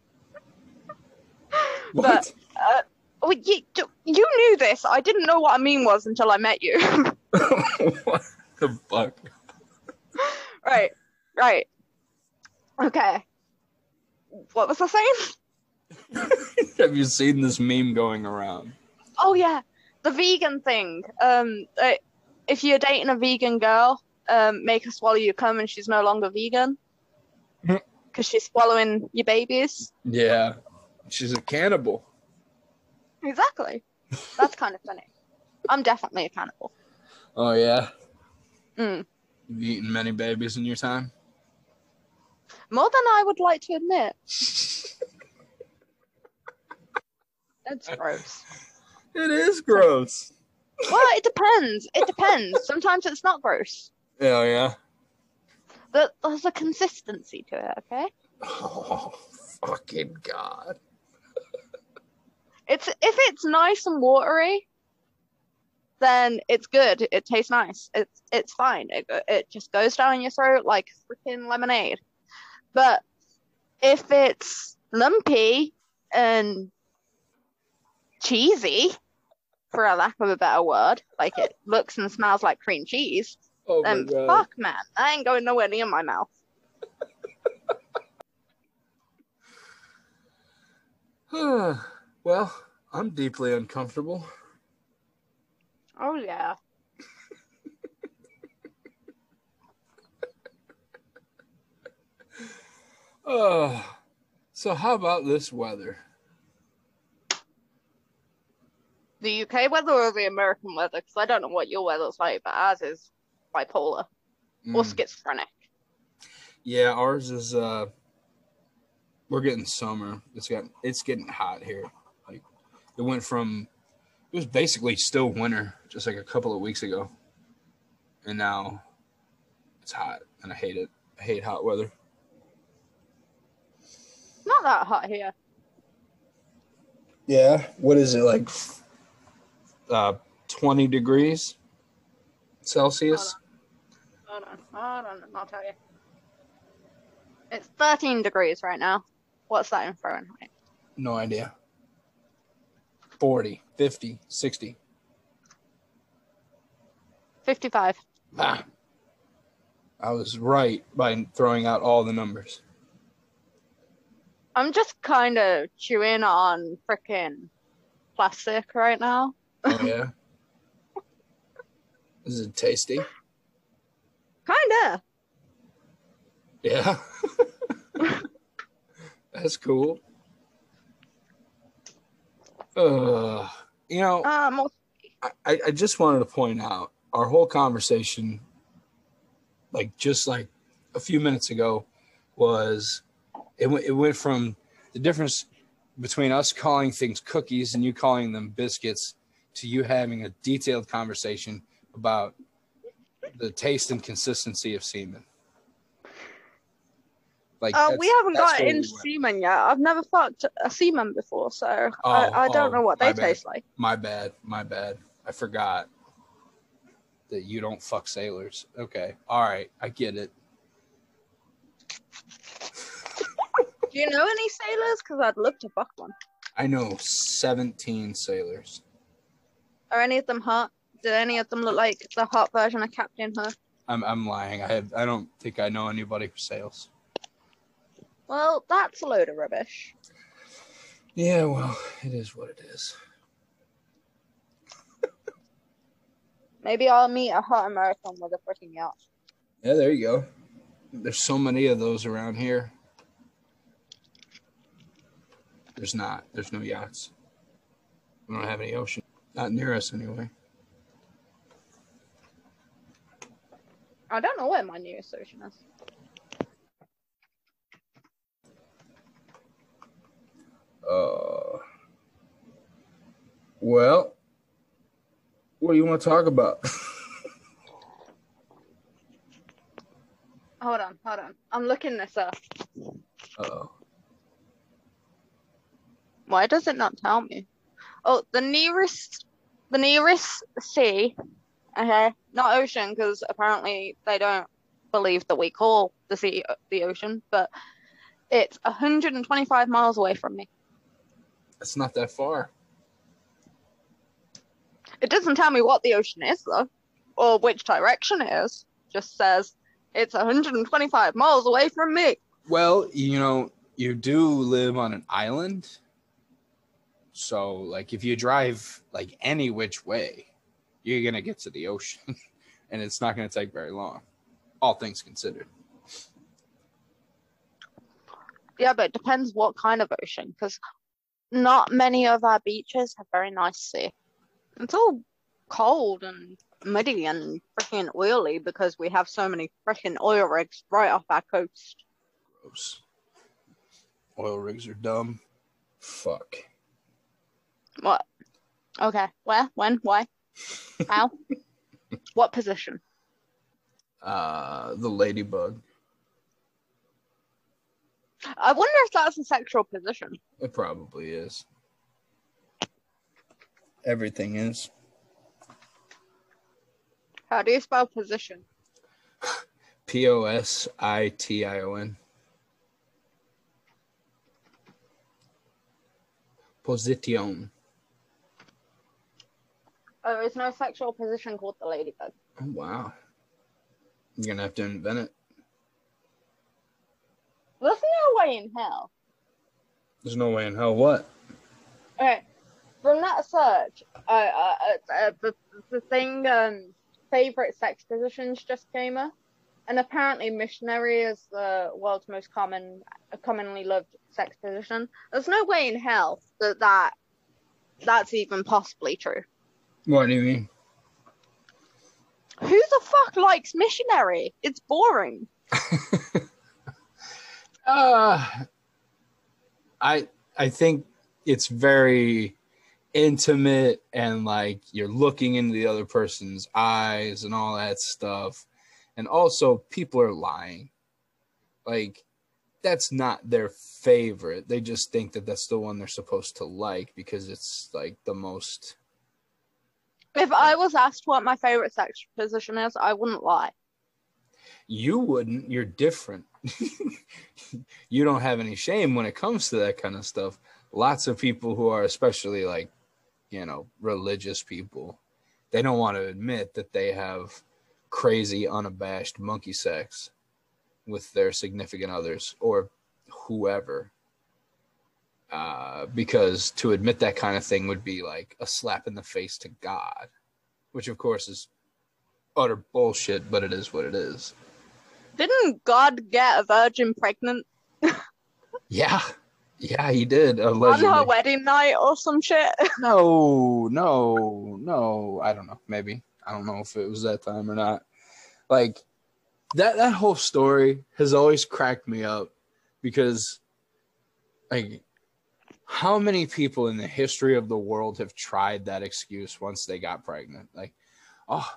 What? Uh, oh, you, you knew this. I didn't know what a meme was until I met you. What the fuck? Right, right. Okay. What was I saying? Have you seen this meme going around? Oh yeah, the vegan thing. Um, uh, if you're dating a vegan girl, um, make her swallow your cum, and she's no longer vegan because she's swallowing your babies. Yeah, she's a cannibal. Exactly. That's kind of funny. I'm definitely a cannibal. Oh yeah, Mm. you've eaten many babies in your time. More than I would like to admit. That's gross. It is gross. Well, it depends. It depends. Sometimes it's not gross. Hell yeah. But there's a consistency to it, okay? Oh, fucking God. It's if it's nice and watery, then it's good. It tastes nice. It's it's fine. It it just goes down your throat like freaking lemonade. But if it's lumpy and cheesy, for a lack of a better word, like it looks and smells like cream cheese, Oh my then God. fuck, man, I ain't going nowhere near my mouth. Well, I'm deeply uncomfortable. Oh yeah. Oh, so how about this weather? The U K weather or the American weather? Because I don't know what your weather's like, but ours is bipolar or Mm. schizophrenic. Yeah, ours is uh we're getting summer. It's got it's getting hot here. Like it went from it was basically still winter just like a couple of weeks ago. And now it's hot and I hate it. I hate hot weather. Not that hot here. Yeah. What is it like uh twenty degrees Celsius? Hold on, hold on, I'll tell you. It's thirteen degrees right now. What's that in Fahrenheit? No idea. forty, fifty, sixty. fifty-five. Ah. I was right by throwing out all the numbers. I'm just kind of chewing on freaking plastic right now. Oh yeah. Is it tasty? Kinda. Yeah. That's cool. Uh, you know, Um, I, I just wanted to point out our whole conversation, like just like a few minutes ago, was it, went- it went from the difference between us calling things cookies and you calling them biscuits to you having a detailed conversation about the taste and consistency of semen. Like, Uh, we haven't got where into we went. semen yet. I've never fucked a semen before, so Oh, I, I don't oh, know what my they bad. taste like. My bad. My bad. I forgot that you don't fuck sailors. Okay. All right. I get it. Do you know any sailors? Because I'd love to fuck one. I know seventeen sailors. Are any of them hot? Do any of them look like the hot version of Captain Hook? I'm I'm lying. I have I don't think I know anybody who sails. Well, that's a load of rubbish. Yeah, well, it is what it is. Maybe I'll meet a hot American with a freaking yacht. Yeah, there you go. There's so many of those around here. There's not. There's no yachts. We don't have any ocean. Not near us, anyway. I don't know where my nearest ocean is. Uh, well, what do you want to talk about? Hold on, hold on. I'm looking this up. Uh-oh. Why does it not tell me? Oh, the nearest, the nearest sea. Okay, not ocean, because apparently they don't believe that we call the sea the ocean, but it's one hundred twenty-five miles away from me. It's not that far. It doesn't tell me what the ocean is, though, or which direction it is. Just says it's one hundred twenty-five miles away from me. Well, you know, you do live on an island. So, like, if you drive, like, any which way, you're going to get to the ocean. And it's not going to take very long, all things considered. Yeah, but it depends what kind of ocean, because not many of our beaches have very nice sea. It's all cold and muddy and freaking oily because we have so many freaking oil rigs right off our coast. Gross. Oil rigs are dumb. Fuck. What? Okay. Where? When? Why? How? What position? Uh, the ladybug. I wonder if that's a sexual position. It probably is. Everything is. How do you spell position? P O S I T I O N. Position. Oh, there is no sexual position called the ladybug. Oh, wow. You're going to have to invent it. There's no way in hell. There's no way in hell what? Okay, from that search, uh, uh, uh, the, the thing, um, favorite sex positions just came up. And apparently missionary is the world's most common, commonly loved sex position. There's no way in hell that, that that's even possibly true. What do you mean? Who the fuck likes missionary? It's boring. uh, I I think it's very intimate and like you're looking into the other person's eyes and all that stuff. And also people are lying. Like that's not their favorite. They just think that that's the one they're supposed to like because it's like the most. If I was asked what my favorite sex position is, I wouldn't lie. You wouldn't. You're different. You don't have any shame when it comes to that kind of stuff. Lots of people who are especially like, you know, religious people, they don't want to admit that they have crazy, unabashed monkey sex with their significant others or whoever. Uh, because to admit that kind of thing would be like a slap in the face to God, which of course is utter bullshit, but it is what it is. Didn't God get a virgin pregnant? Yeah. Yeah, he did. Allegedly. On her wedding night or some shit? No, no, no. I don't know. Maybe. I don't know if it was that time or not. Like, that, that whole story has always cracked me up because, like, how many people in the history of the world have tried that excuse once they got pregnant? Like, oh,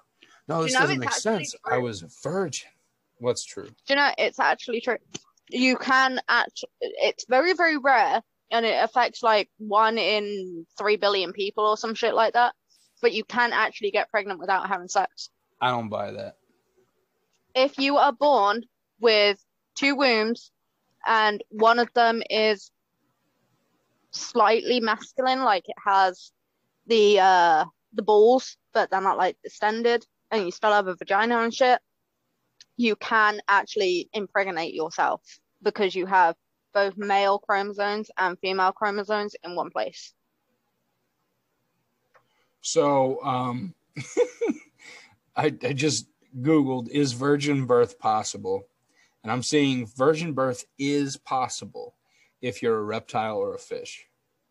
No, this you know doesn't it's make actually sense. true? I was a virgin. What's true? Do you know it's actually true? You can actually, it's very, very rare, and it affects like one in three billion people or some shit like that. But you can actually get pregnant without having sex. I don't buy that. If you are born with two wombs and one of them is slightly masculine, like it has the uh the balls, but they're not like extended, and you still have a vagina and shit, you can actually impregnate yourself because you have both male chromosomes and female chromosomes in one place. So, um, I, I just Googled, is virgin birth possible? And I'm seeing virgin birth is possible if you're a reptile or a fish.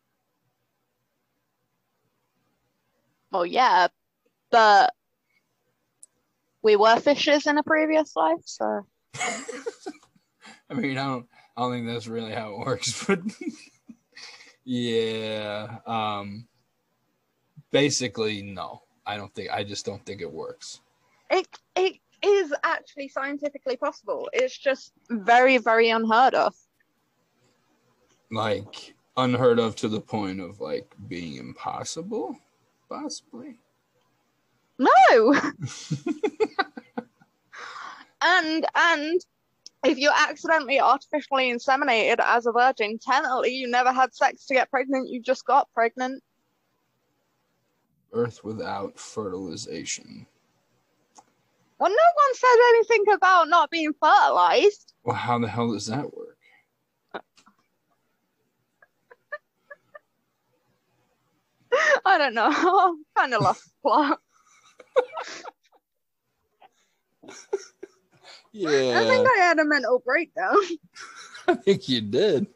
Well, yeah, but we were fishes in a previous life, so. I mean, I don't, I don't think that's really how it works, but yeah. Um, basically, no. I don't think. I just don't think it works. It it is actually scientifically possible. It's just very, very unheard of. Like unheard of to the point of like being impossible, possibly. No. and and if you're accidentally artificially inseminated as a virgin, technically you never had sex to get pregnant. You just got pregnant. Birth without fertilization. Well, no one said anything about not being fertilized. Well, how the hell does that work? I don't know. I'm kind of lost the plot. Yeah. I think I had a mental breakdown. I think you did.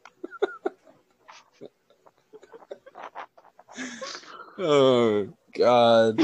Oh, God.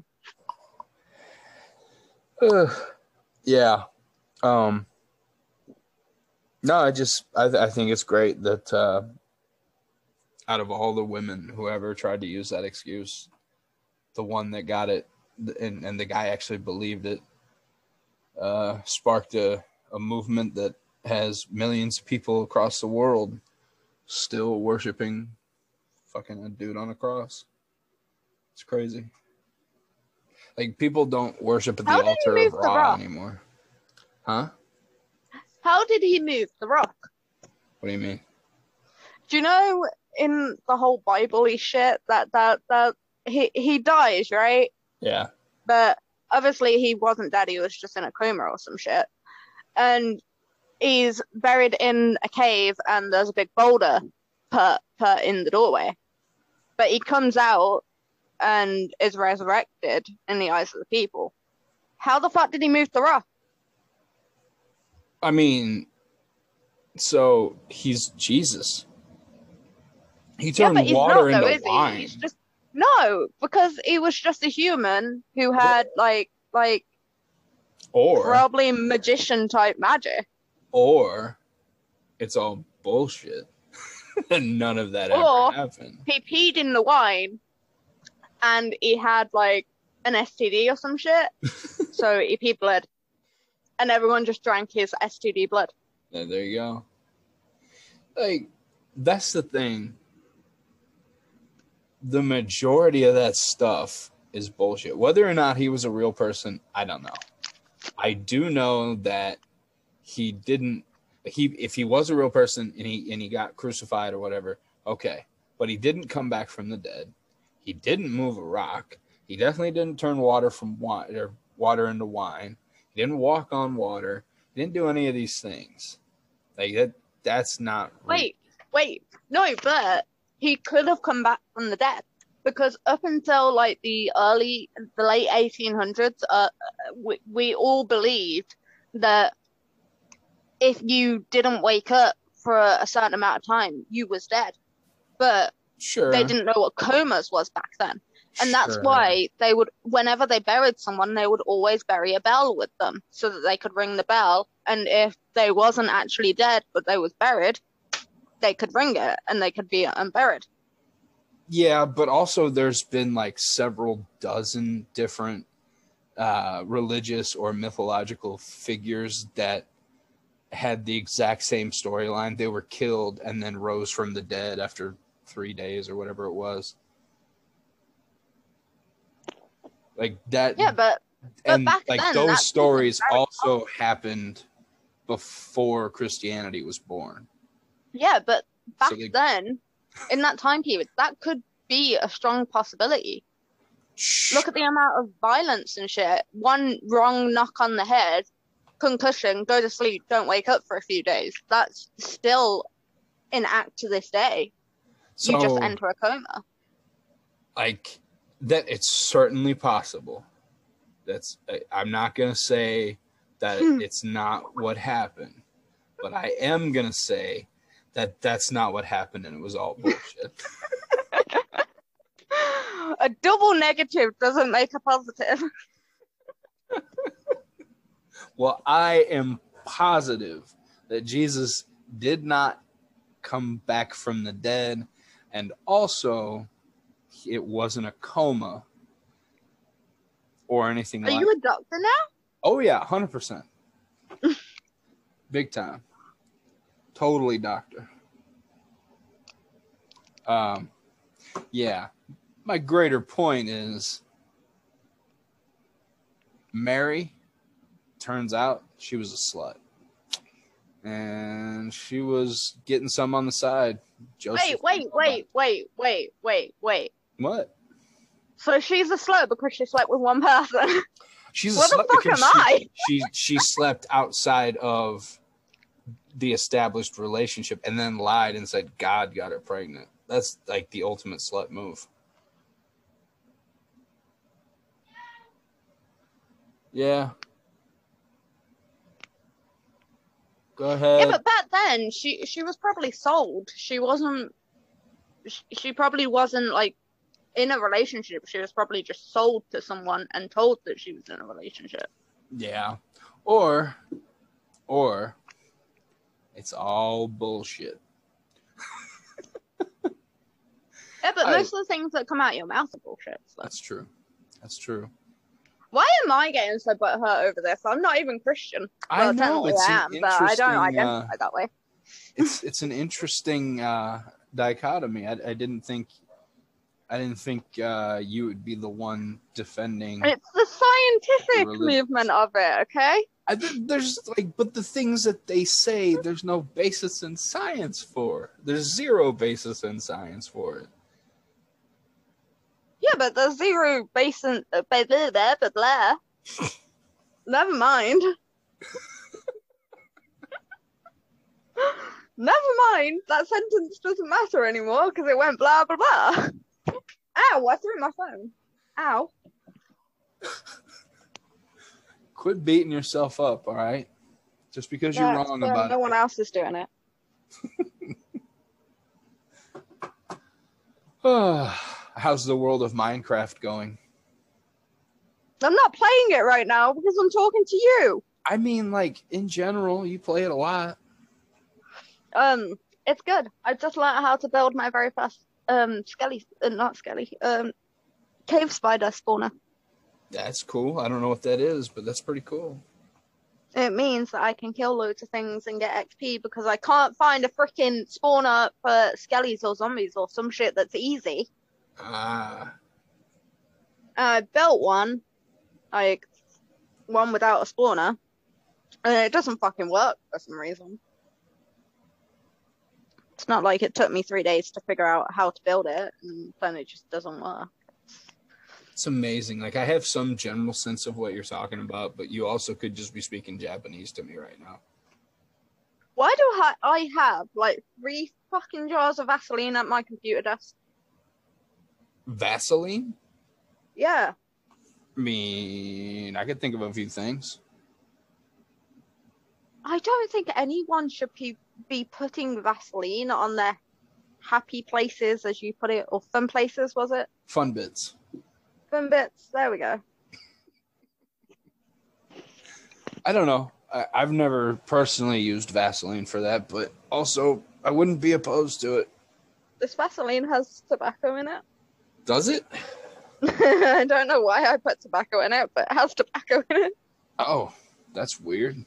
Uh, yeah. Um. No, I just I th- I think it's great that uh, out of all the women who ever tried to use that excuse, the one that got it, and, and the guy actually believed it, uh, sparked a, a movement that has millions of people across the world still worshiping fucking a dude on a cross. It's crazy. Like, people don't worship at the How did he altar of move the Ra rock? anymore. Huh? How did he move the rock? What do you mean? Do you know in the whole Bible-y shit that that that he he dies, right? Yeah. But obviously he wasn't dead. He was just in a coma or some shit, and he's buried in a cave, and there's a big boulder put put in the doorway. But he comes out and is resurrected in the eyes of the people. How the fuck did he move the rock? I mean, so he's Jesus. He Yeah, turned but he's water not, though, into is he? wine. He's just no, because he was just a human who had like like Or probably magician type magic. or it's all bullshit. And none of that Or- ever happened. He peed in the wine, and he had like an S T D or some shit. So he peed blood, and everyone just drank his S T D blood. Yeah, there you go. Like, that's the thing. The majority of that stuff is bullshit. Whether or not he was a real person, I don't know. I do know that he didn't. He if he was a real person and he and he got crucified or whatever, okay. But he didn't come back from the dead. He didn't move a rock. He definitely didn't turn water from wine or water into wine. He didn't walk on water. He didn't do any of these things. Like that. That's not. real. Wait, wait, no, but he could have come back from the dead, because up until like the early, the late eighteen hundreds, uh, we we all believed that if you didn't wake up for a certain amount of time, you was dead. But Sure. they didn't know what comas was back then. And that's Sure. why they would, whenever they buried someone, they would always bury a bell with them so that they could ring the bell. And if they wasn't actually dead, but they was buried, they could ring it and they could be unburied. Yeah, but also there's been like several dozen different uh, religious or mythological figures that had the exact same storyline. They were killed and then rose from the dead after three days or whatever it was. Like that. Yeah, but, but and back like then, those that stories very also happened before Christianity was born. Yeah, but back So they- then, in that time period, that could be a strong possibility. Look at the amount of violence and shit. One wrong knock on the head, concussion, go to sleep, don't wake up for a few days. That's still an act to this day. So, You just enter a coma. like that, it's certainly possible. That's I, I'm not gonna say that Hmm. it's not what happened, but I am gonna say that that's not what happened and it was all bullshit. A double negative doesn't make a positive. Well, I am positive that Jesus did not come back from the dead, and also it wasn't a coma or anything Are like you a doctor now? Oh, yeah, one hundred percent. Big time. Totally doctor. Um, yeah. My greater point is Mary, turns out she was a slut. And she was getting some on the side. Joseph, Wait, wait, wait, wait, wait, wait, wait. What? So she's a slut because she slept with one person. She's a What the slut fuck because am she, I? she she slept outside of the established relationship and then lied and said God got her pregnant. That's like the ultimate slut move. Yeah. Go ahead. Yeah, but back then she she was probably sold. She wasn't. She, she probably wasn't like in a relationship. She was probably just sold to someone and told that she was in a relationship. Yeah. Or, or, it's all bullshit. Yeah, but I- most of the things that come out your mouth are bullshit. So. That's true. That's true. Why am I getting so butthurt over this? I'm not even Christian. I Well, know technically it's I an am, but I don't interesting, identify uh, that way. It's it's an interesting uh, dichotomy. I, I didn't think, I didn't think uh, you would be the one defending. It's the scientific religious. movement of it, okay? I, there's like, but the things that they say, there's no basis in science for. There's zero basis in science for it. Yeah, but there's zero basin. Uh, blah, blah, blah, blah, blah. Never mind. Never mind. That sentence doesn't matter anymore because it went blah blah blah. Ow! I threw my phone. Ow! Quit beating yourself up, all right? Just because you're That's wrong fair, about no it. one else is doing it. How's the world of Minecraft going? I'm not playing it right now because I'm talking to you. I mean, like, in general, you play it a lot. Um, it's good. I just learned how to build my very first um skelly, uh, not skelly, um, cave spider spawner. That's cool. I don't know what that is, but that's pretty cool. It means that I can kill loads of things and get X P because I can't find a freaking spawner for skellies or zombies or some shit that's easy. Ah. I built one, like one without a spawner, and it doesn't fucking work for some reason. It's not like it took me three days to figure out how to build it, and then it just doesn't work. It's amazing. Like, I have some general sense of what you're talking about, but you also could just be speaking Japanese to me right now. Why do I, I have like three fucking jars of Vaseline at my computer desk? Vaseline? Yeah. I mean, I could think of a few things. I don't think anyone should be, be putting Vaseline on their happy places, as you put it, or fun places, was it? Fun bits. Fun bits. There we go. I don't know. I, I've never personally used Vaseline for that, but also I wouldn't be opposed to it. This Vaseline has tobacco in it. Does it? I don't know why I put tobacco in it, but it has tobacco in it. Oh, that's weird.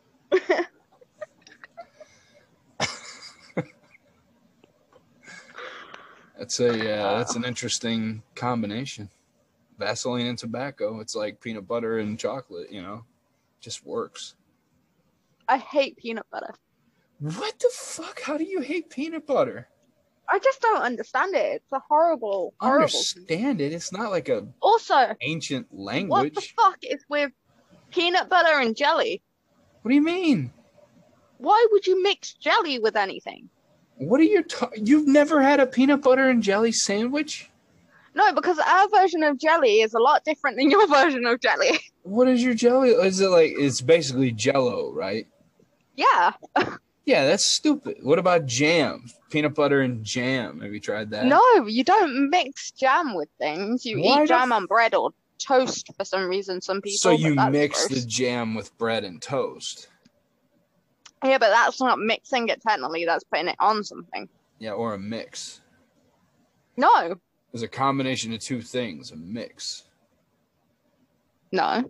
That's a uh, that's an interesting combination. Vaseline and tobacco. It's like peanut butter and chocolate, you know. Just works. I hate peanut butter. What the fuck? How do you hate peanut butter? I just don't understand it. It's a horrible, horrible. Understand it. It's not like a Also, ancient what the language. fuck is with peanut butter and jelly? What do you mean? Why would you mix jelly with anything? What are you ta- You've never had a peanut butter and jelly sandwich? No, because our version of jelly is a lot different than your version of jelly. What is your jelly? Is it like it's basically Jello, right? Yeah. Yeah, that's stupid. What about jam? Peanut butter and jam. Have you tried that? No, you don't mix jam with things. You Why eat the jam f- on bread or toast for some reason. Some people. So but you that's mix gross. the jam with bread and toast. Yeah, but that's not mixing it technically. That's putting it on something. Yeah, or a mix. No, There's a combination of two things, a mix. no.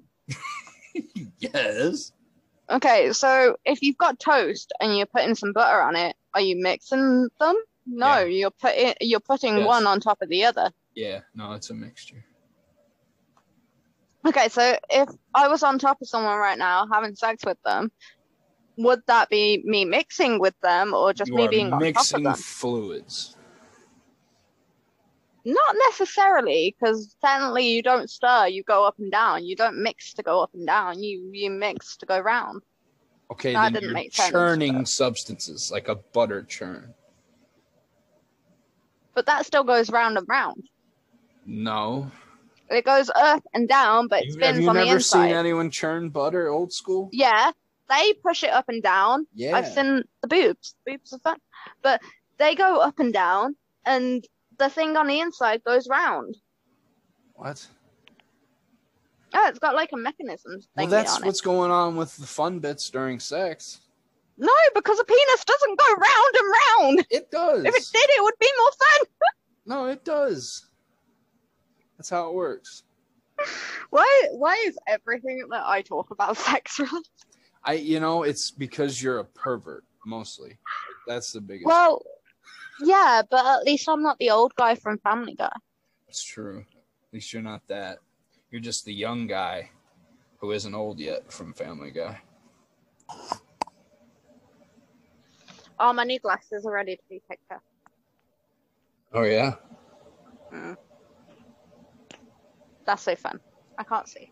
Yes. Okay, so if you've got toast and you're putting some butter on it, are you mixing them? No, Yeah. you're putting you're putting Yes. one on top of the other. Yeah, no, it's a mixture. Okay, so if I was on top of someone right now having sex with them, would that be me mixing with them or just You me are being on top of mixing them? fluids. Not necessarily, because technically you don't stir, you go up and down. You don't mix to go up and down. You you mix to go round. Okay, That then didn't you're make sense, churning but- substances like a butter churn. But that still goes round and round. No. It goes up and down, but it You, have spins you on the never inside. seen anyone churn butter old school? Yeah, they push it up and down. Yeah. I've seen the boobs. Boobs are fun. But they go up and down, and the thing on the inside goes round. What? Oh, it's got like a mechanism Well, thingy that's on it. what's going on with the fun bits during sex. No, because a penis doesn't go round and round. It does. If it did, it would be more fun. No, it does. That's how it works. Why? Why is everything that I talk about sex related? I, you know, it's because you're a pervert, mostly. That's the biggest. Well, yeah, but at least I'm not the old guy from Family Guy. It's true. At least you're not that. You're just the young guy who isn't old yet from Family Guy. Oh, my new glasses are ready to be picked up. Oh, yeah? Mm. That's so fun. I can't see.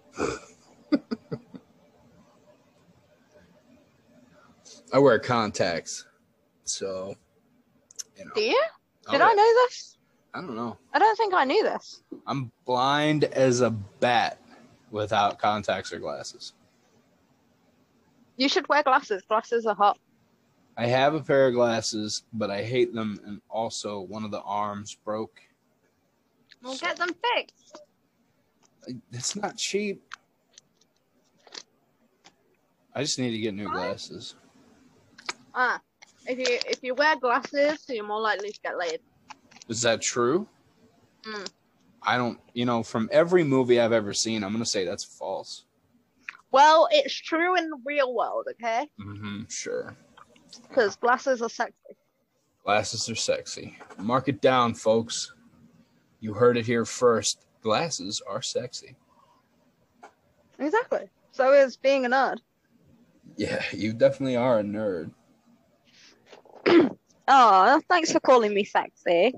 I wear contacts. So, you know. Do you? Oh, Did yeah. I know this? I don't know. I don't think I knew this. I'm blind as a bat without contacts or glasses. You should wear glasses. Glasses are hot. I have a pair of glasses, but I hate them, and also one of the arms broke. We'll So- get them fixed. It's not cheap. I just need to get new glasses. Ah, if you if you wear glasses, you're more likely to get laid. Is that true? Mm. I don't, you know, from every movie I've ever seen, I'm going to say that's false. Well, it's true in the real world, okay? Mm-hmm, sure. Because glasses are sexy. Glasses are sexy. Mark it down, folks. You heard it here first. Glasses are sexy. Exactly. So is being a nerd. Yeah, you definitely are a nerd. Oh, thanks for calling me sexy.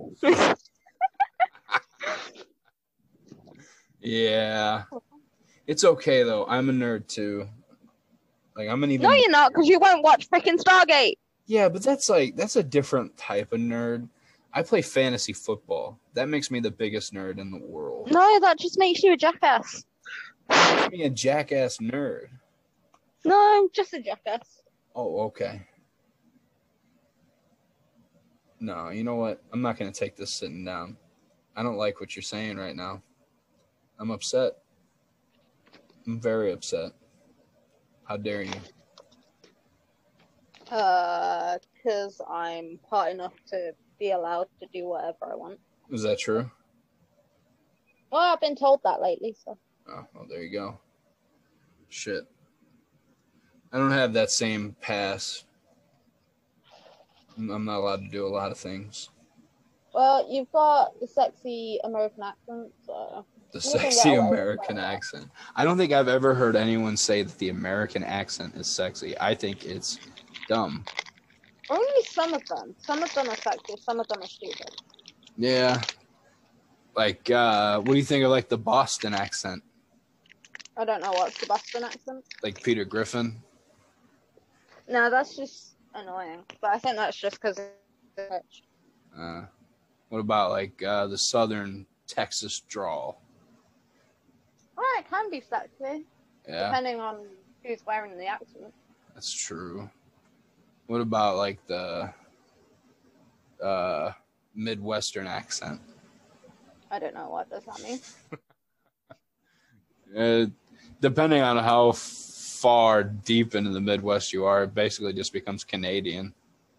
Yeah. It's okay, though. I'm a nerd, too. Like, I'm an even... No, you're not, because you won't watch freaking Stargate. Yeah, but that's like, that's a different type of nerd. I play fantasy football. That makes me the biggest nerd in the world. No, that just makes you a jackass. Makes me a jackass nerd. No, just a jackass. Oh, okay. No, you know what? I'm not going to take this sitting down. I don't like what you're saying right now. I'm upset. I'm very upset. How dare you? Uh, because I'm part enough to be allowed to do whatever I want. Is that true? Well, I've been told that lately, so. Oh, well, there you go. Shit. I don't have that same pass. I'm not allowed to do a lot of things. Well, you've got the sexy American accent, so. The You can get sexy away with American that. accent. I don't think I've ever heard anyone say that the American accent is sexy. I think it's dumb. Only some of them. Some of them are sexy, some of them are stupid. Yeah. Like, uh, what do you think of, like, the Boston accent? I don't know what's the Boston accent. Like Peter Griffin? No, that's just annoying. But I think that's just because it's rich. Uh, what about, like, uh, the Southern Texas drawl? Well, it can be sexy, Yeah, depending on who's wearing the accent. that's true. What about, like, the uh, Midwestern accent? I don't know what does that mean. Uh, depending on how far deep into the Midwest you are, it basically just becomes Canadian.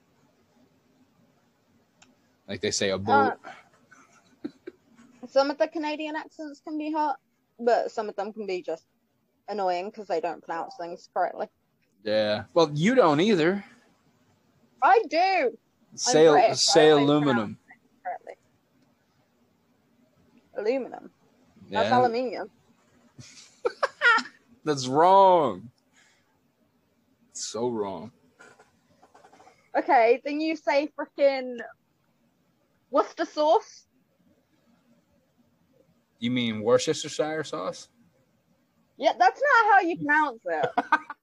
Like they say, a boat. Uh, some of the Canadian accents can be hot, but some of them can be just annoying because they don't pronounce things correctly. Yeah. Well, you don't either. I do. Say, British, say I always aluminum. Correctly. Aluminum. Yeah. That's aluminium. That's wrong. It's so wrong. Okay, then you say frickin' Worcester sauce. You mean Worcestershire sauce? Yeah, that's not how you pronounce it.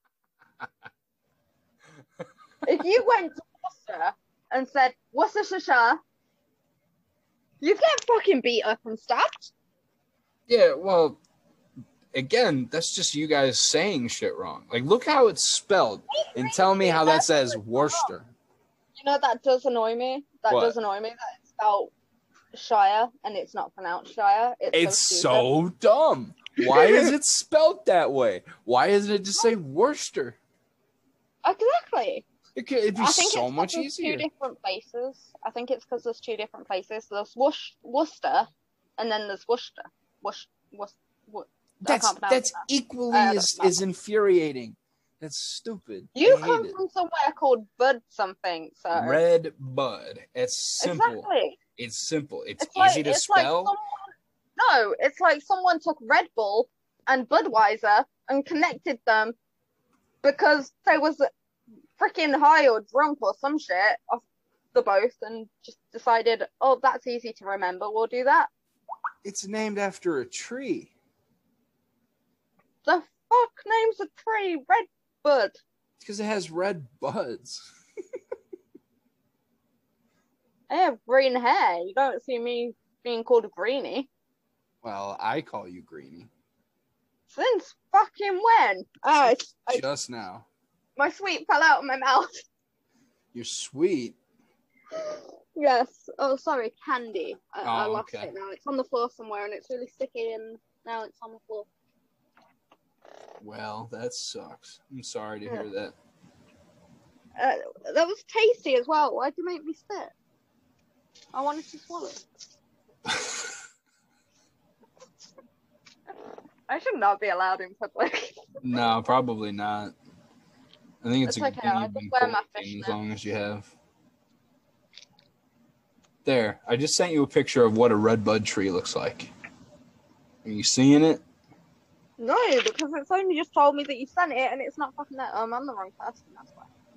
If you went to Worcester and said Worcestershire, you get fucking beat up and stabbed. Yeah, well, again, that's just you guys saying shit wrong. Like, look how it's spelled and tell me how that says Worcester. You know, that does annoy me. That What? does annoy me that it's spelled Shire and it's not pronounced Shire. It's, It's so, so dumb. Why is it spelled that way? Why isn't it just say Worcester? Exactly. It could it'd be I think so it's 'cause much there's easier. two different places. I think it's because there's two different places. There's Worc- Worcester, and then there's Worcester. Worc- Worc- Worc- I That's can't pronounce that's that. equally Uh, as, that's as infuriating. That's stupid. You I hate come it. from somewhere called Bud something, so Red Bud. It's simple. exactly. It's simple. It's, It's like easy to it's spell. like someone. No, it's like someone took Red Bull and Budweiser and connected them because they was freaking high or drunk or some shit off the both and just decided, oh, that's easy to remember. We'll do that. It's named after a tree. The fuck name's a tree? Red Bud. Because it has red buds. I have green hair. You don't see me being called a greenie. Well, I call you Greenie. Since fucking when? Oh, it's, I, Just now. my sweet fell out of my mouth. You're sweet. Yes. Oh, sorry, candy. I, I Oh, lost okay. it now. It's on the floor somewhere and it's really sticky and now it's on the floor. Well, that sucks. I'm sorry to Yeah. hear that. Uh, that was tasty as well. Why'd you make me spit? I wanted to swallow. I should not be allowed in public. No, probably not. I think it's, It's a okay, good thing I'll you've just been wear my quarantined as fishnet. long as you have. There, I just sent you a picture of what a red bud tree looks like. Are you seeing it? No, because it's only just told me that you sent it and it's not fucking that. Um, I'm the wrong person, that's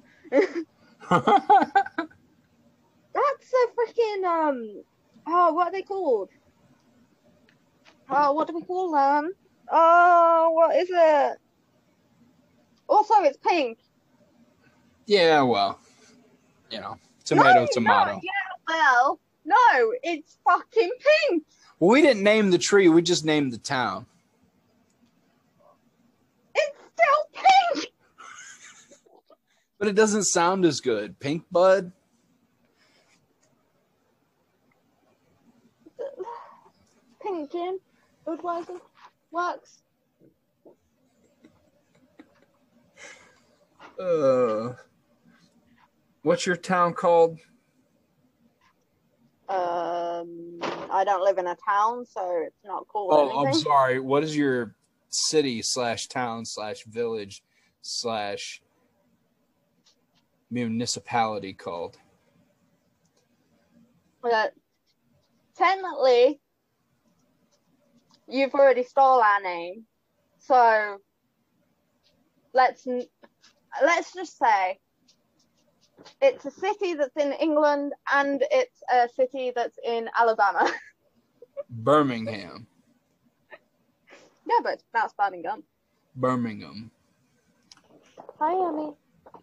why. That's a freaking, um, oh, what are they called? Oh, what do we call them? Oh, what is it? Also, it's pink. Yeah, well, you know, tomato, no, tomato. No, yeah, well, no, it's fucking pink. Well, we didn't name the tree. We just named the town. It's still pink. But it doesn't sound as good. Pink Bud? Pink gin, Budweiser, works. Uh, what's your town called? Um, I don't live in a town, so it's not called Oh, anything. I'm sorry. What is your city slash town slash village slash municipality called? But technically, you've already stole our name, so let's let's just say it's a city that's in England and it's a city that's in Alabama. Birmingham. Yeah, but it's pronounced Birmingham. Birmingham. Hi, Emmy.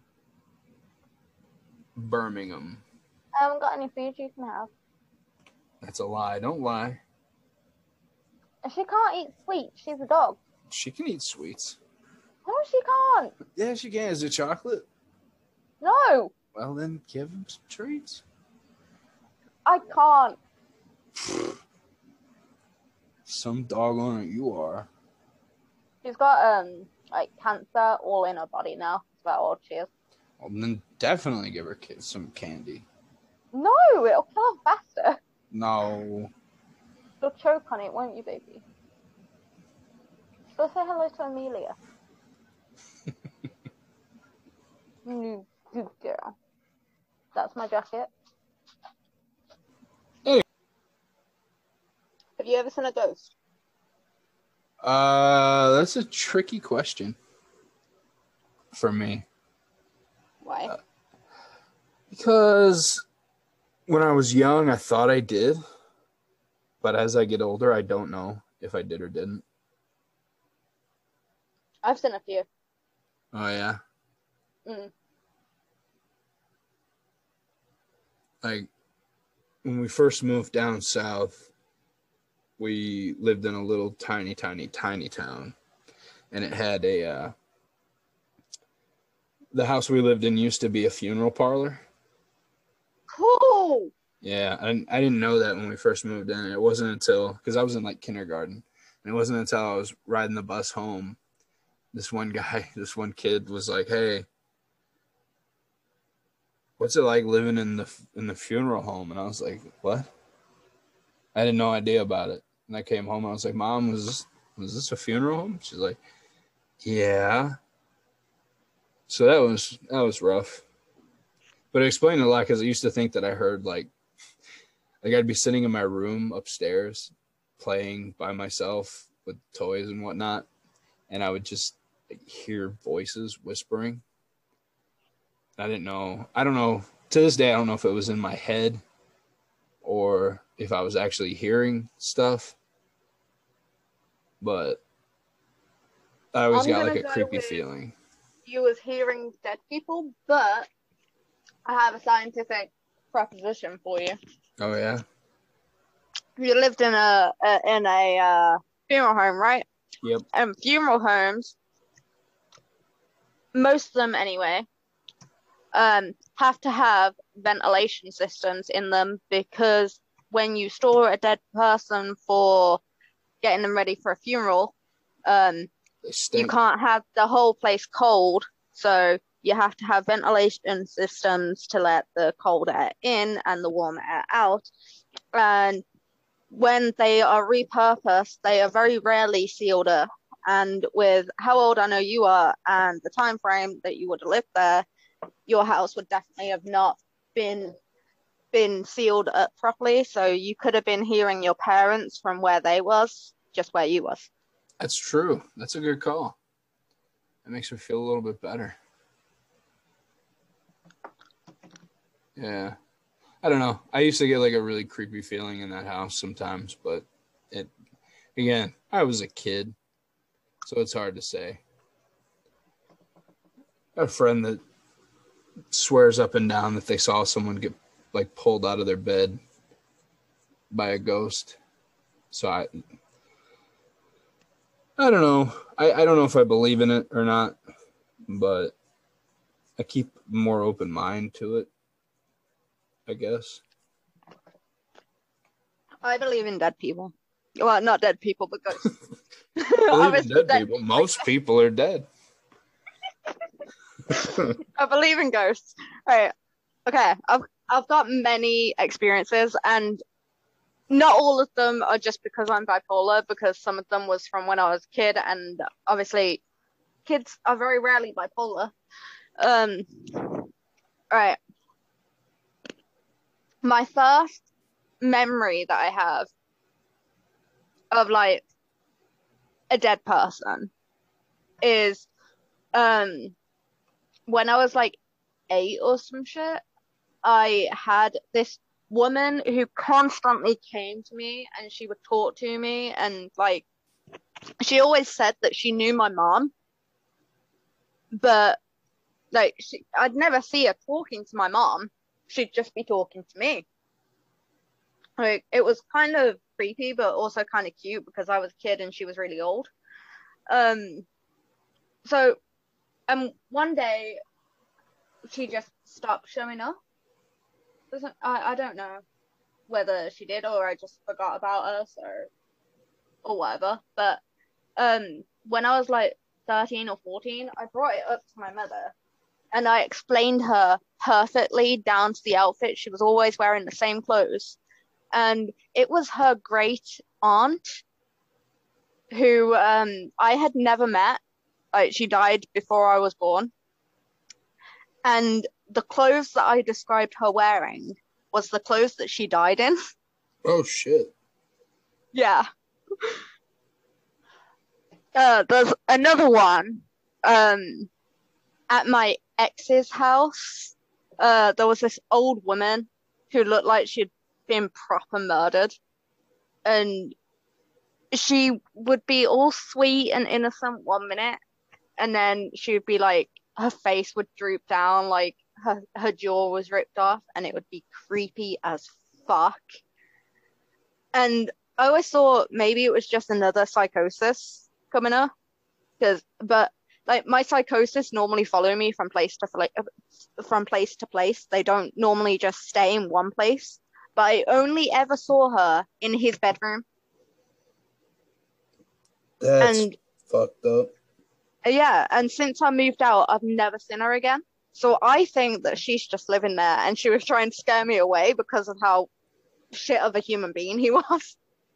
Birmingham. I haven't got any food you can have. That's a lie. Don't lie. She can't eat sweets. She's a dog. She can eat sweets. No, she can't. Yeah, she can. Is it chocolate? No, Well, then give him some treats. I can't. Some doggone it you are. She's got um like cancer all in her body now. That's about all she is. Well, then definitely give her kids some candy. No, it'll kill her faster. No. You'll choke on it, won't you, baby? Go say hello to Amelia. Mm, good girl. That's my jacket. Hey. Have you ever seen a ghost? Uh, that's a tricky question for me. Why? Uh, Because when I was young, I thought I did. But as I get older, I don't know if I did or didn't. I've seen a few. Oh, yeah? Mm. Like, when we first moved down south, we lived in a little tiny, tiny, tiny town. And it had a, uh, the house we lived in used to be a funeral parlor. Cool. Yeah, I didn't, I didn't know that when we first moved in. It wasn't until, because I was in like kindergarten, and it wasn't until I was riding the bus home, this one guy, this one kid was like, "Hey, what's it like living in the in the funeral home?" And I was like, "What?" I had no idea about it. And I came home and I was like, "Mom, was this, was this a funeral home?" She's like, "Yeah." So that was that was rough. But it explained a lot because I used to think that I heard like Like I'd be sitting in my room upstairs playing by myself with toys and whatnot, and I would just like, hear voices whispering. I didn't know. I don't know. To this day, I don't know if it was in my head or if I was actually hearing stuff. But I always I'm got like gonna a go creepy with- feeling. You was hearing dead people, but I have a scientific proposition for you. Oh yeah. You lived in a, a in a uh, funeral home, right? Yep. And funeral homes, most of them anyway, um, have to have ventilation systems in them because when you store a dead person for getting them ready for a funeral, um, They you stink. can't have the whole place cold, so you have to have ventilation systems to let the cold air in and the warm air out. And when they are repurposed, they are very rarely sealed up. And with how old I know you are and the time frame that you would have lived there, your house would definitely have not been been sealed up properly. So you could have been hearing your parents from where they was, just where you was. That's true. That's a good call. That makes me feel a little bit better. Yeah. I don't know. I used to get like a really creepy feeling in that house sometimes, but it, again, I was a kid, so it's hard to say. I have a friend that swears up and down that they saw someone get like pulled out of their bed by a ghost. So I, I don't know. I, I don't know if I believe in it or not, but I keep a more open mind to it, I guess. I believe in dead people. Well, not dead people, but ghosts. Believe in Obviously, dead dead people. Most people are dead. I believe in ghosts. Right. Okay. I've I've got many experiences, and not all of them are just because I'm bipolar, because some of them was from when I was a kid, and obviously kids are very rarely bipolar. Um, right. My first memory that I have of like a dead person is um when I was like eight or some shit. I had this woman who constantly came to me and she would talk to me, and like she always said that she knew my mom, but like she, I'd never see her talking to my mom. She'd just be talking to me. Like it was kind of creepy, but also kind of cute because I was a kid and she was really old. Um, so um, one day she just stopped showing up. Doesn't I? I don't know whether she did or I just forgot about us or or whatever. But um, when I was like thirteen or fourteen, I brought it up to my mother and I explained her perfectly down to the outfit. She was always wearing the same clothes, and it was her great aunt who um I had never met. Like she died before I was born, and the clothes that I described her wearing was the clothes that she died in. Oh shit. Yeah. Uh, there's another one. Um, at my ex's house, uh, there was this old woman who looked like she'd been proper murdered, and she would be all sweet and innocent one minute, and then she would be like, her face would droop down, like her her jaw was ripped off, and it would be creepy as fuck. And I always thought maybe it was just another psychosis coming up, because but like my psychosis normally follow me from place to like from place to place. They don't normally just stay in one place. But I only ever saw her in his bedroom. That's and fucked up. Yeah, and since I moved out, I've never seen her again. So I think that she's just living there and she was trying to scare me away because of how shit of a human being he was.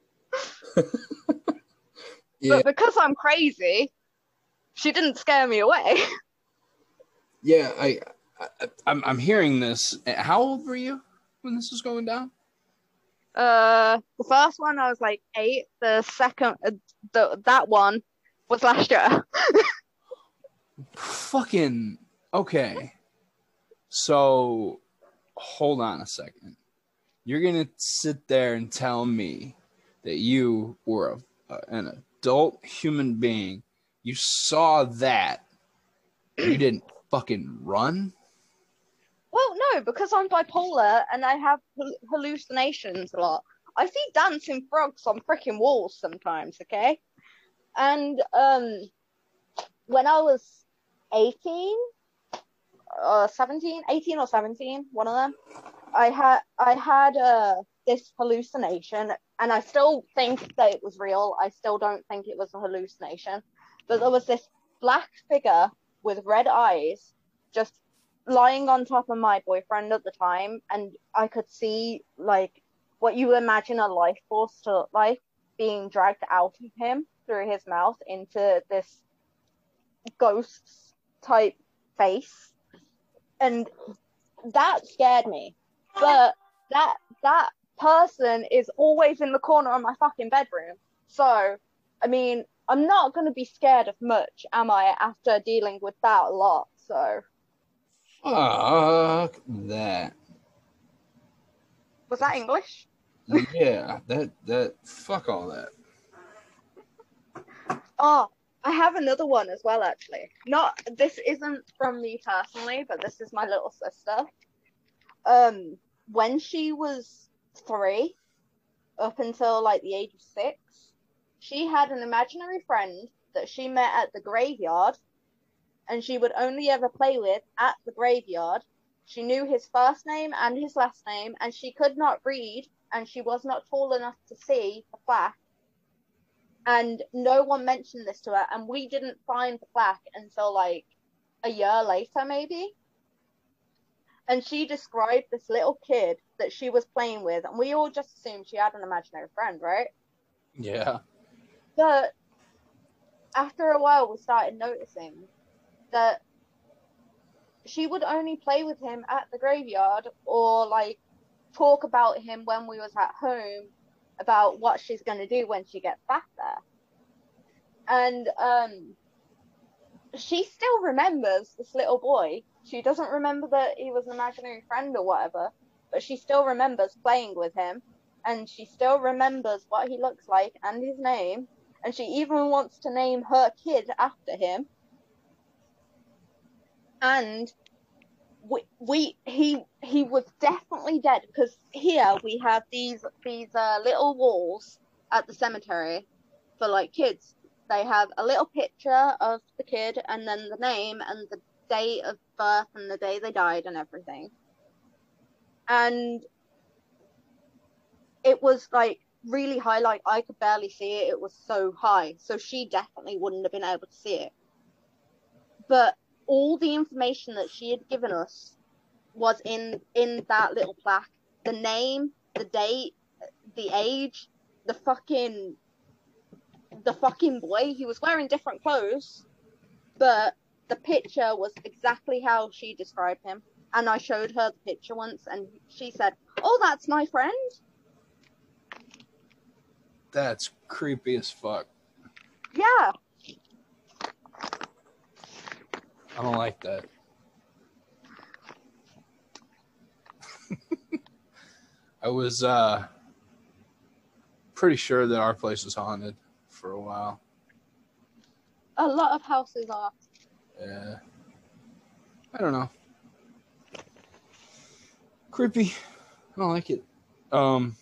Yeah. But because I'm crazy, she didn't scare me away. Yeah, I, I I'm I'm hearing this. How old were you when this was going down? Uh, the first one I was like eight. The second, uh, the that one was last year. Fucking okay. So hold on a second. You're gonna sit there and tell me that you were a, a, an adult human being. You saw that. You didn't fucking run? Well, no, because I'm bipolar and I have hallucinations a lot. I see dancing frogs on freaking walls sometimes, okay? And um, when I was eighteen, uh, seventeen, eighteen or seventeen, one of them, I had I had uh, this hallucination, and I still think that it was real. I still don't think it was a hallucination. But there was this black figure with red eyes just lying on top of my boyfriend at the time, and I could see like what you imagine a life force to look like being dragged out of him through his mouth into this ghost type face, and that scared me. But that that person is always in the corner of my fucking bedroom, so I mean I'm not going to be scared of much, am I, after dealing with that a lot? So Fuck that. was that English? Yeah, that that fuck all that. Oh, I have another one as well, actually. Not this isn't from me personally, but this is my little sister. Um, when she was three, up until like the age of six, she had an imaginary friend that she met at the graveyard, and she would only ever play with at the graveyard. She knew his first name and his last name, and she could not read, and she was not tall enough to see the plaque. And no one mentioned this to her, and we didn't find the plaque until like a year later, maybe. And she described this little kid that she was playing with, and we all just assumed she had an imaginary friend, right? Yeah. But after a while, we started noticing that she would only play with him at the graveyard, or like talk about him when we was at home about what she's going to do when she gets back there. And um, she still remembers this little boy. She doesn't remember that he was an imaginary friend or whatever, but she still remembers playing with him, and she still remembers what he looks like and his name, and she even wants to name her kid after him. And we, we he he was definitely dead, because here we have these these uh, little walls at the cemetery for like kids. They have a little picture of the kid, and then the name and the date of birth and the day they died and everything. And it was like really high, like I could barely see it. It was so high, so she definitely wouldn't have been able to see it. But all the information that she had given us was in in that little plaque. The name, the date, the age, the fucking the fucking boy. He was wearing different clothes, but the picture was exactly how she described him. And I showed her the picture once, and she said, "Oh, that's my friend." That's creepy as fuck. Yeah. I don't like that. I was uh, pretty sure that our place was haunted for a while. A lot of houses are. Yeah. I don't know. Creepy. I don't like it. Um.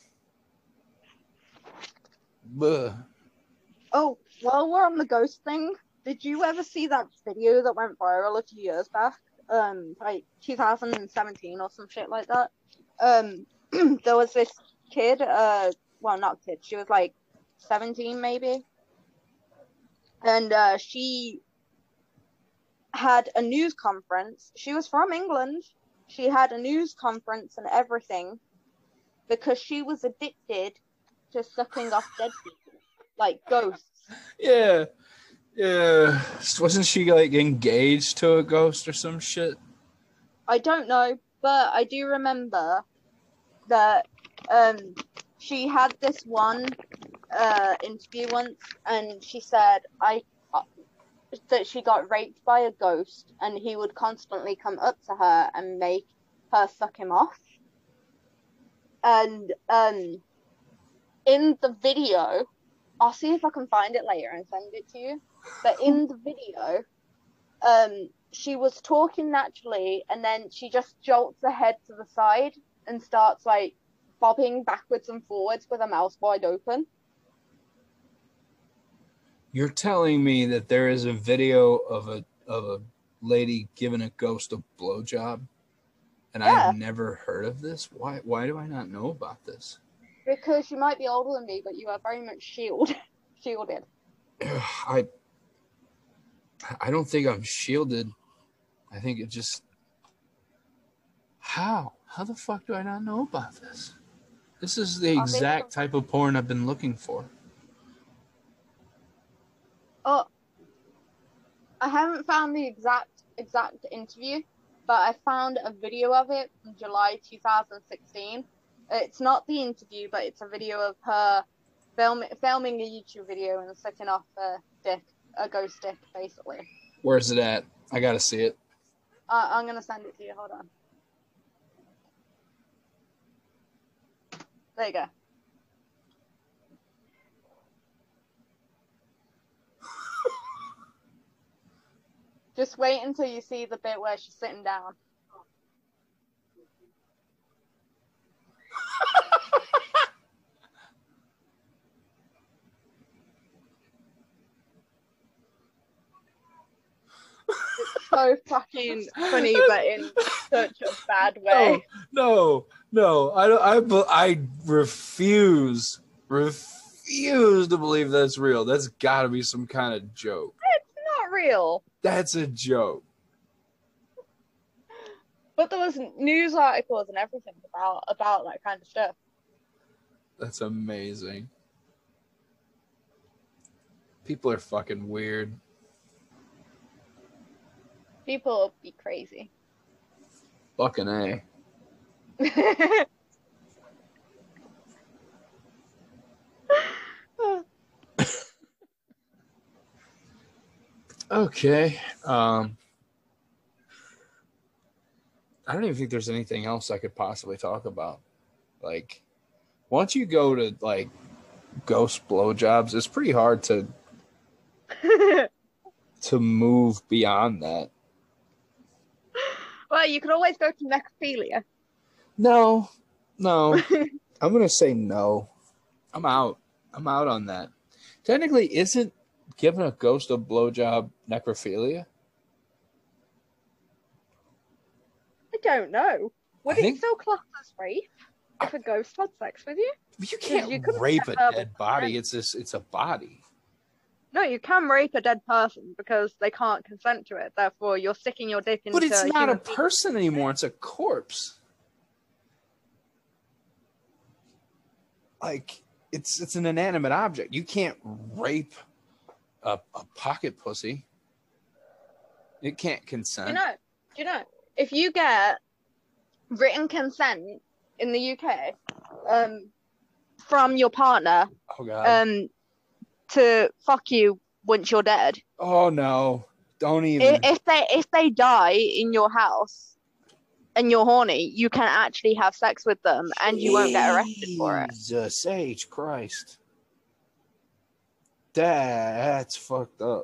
Buh. Oh, while we're on the ghost thing, did you ever see that video that went viral a few years back? Um, like two thousand seventeen or some shit like that. Um, there was this kid, uh, well, not kid, she was like seventeen maybe. And uh, she had a news conference. She was from England. She had a news conference and everything because she was addicted to sucking off dead people, like ghosts. Yeah. Yeah. Wasn't she like engaged to a ghost or some shit? I don't know, but I do remember that um, she had this one uh, interview once, and she said I uh, that she got raped by a ghost, and he would constantly come up to her and make her suck him off. And um, in the video, I'll see if I can find it later and send it to you. But in the video, um, she was talking naturally, and then she just jolts her head to the side and starts like bobbing backwards and forwards with her mouth wide open. You're telling me that there is a video of a of a lady giving a ghost a blowjob, and Yeah. I've never heard of this? Why? Why do I not know about this? Because you might be older than me, but you are very much shield shielded. I I don't think I'm shielded. I think it just how how the fuck do I not know about this? This is the I exact think- type of porn I've been looking for. Oh, I haven't found the exact exact interview, but I found a video of it from July two thousand sixteen. It's not the interview, but it's a video of her film, filming a YouTube video and sucking off a dick, a ghost dick, basically. Where's it at? I gotta see it. Uh, I'm gonna send it to you. Hold on. There you go. Just wait until you see the bit where she's sitting down. It's so fucking funny, but in such a bad way. No, no, I don't. I be- I refuse, refuse to believe that's real. That's got to be some kind of joke. It's not real. That's a joke. But there was news articles and everything about about that kind of stuff. That's amazing. People are fucking weird. People be crazy. Fucking A. Okay. Um, I don't even think there's anything else I could possibly talk about. Like, once you go to like ghost blowjobs, it's pretty hard to to move beyond that. Well, you could always go to necrophilia. No, no. I'm gonna say no. I'm out. I'm out on that. Technically, isn't giving a ghost a blowjob necrophilia? I don't know. Would I it think- still class as rape if a ghost had sex with you? You can't you couldn't rape a get verbal dead body. consent. It's just, it's a body. No, you can rape a dead person because they can't consent to it. Therefore, you're sticking your dick into But it's not a human feces. person anymore. It's a corpse. Like, it's it's an inanimate object. You can't rape a, a pocket pussy. It can't consent. Do you know? Do you know? If you get written consent in the U K, um, from your partner, Oh god. um, to fuck you once you're dead, oh no. Don't even. if, if they if they die in your house and you're horny, you can actually have sex with them and you won't get arrested for it. Jesus H Christ. That's fucked up.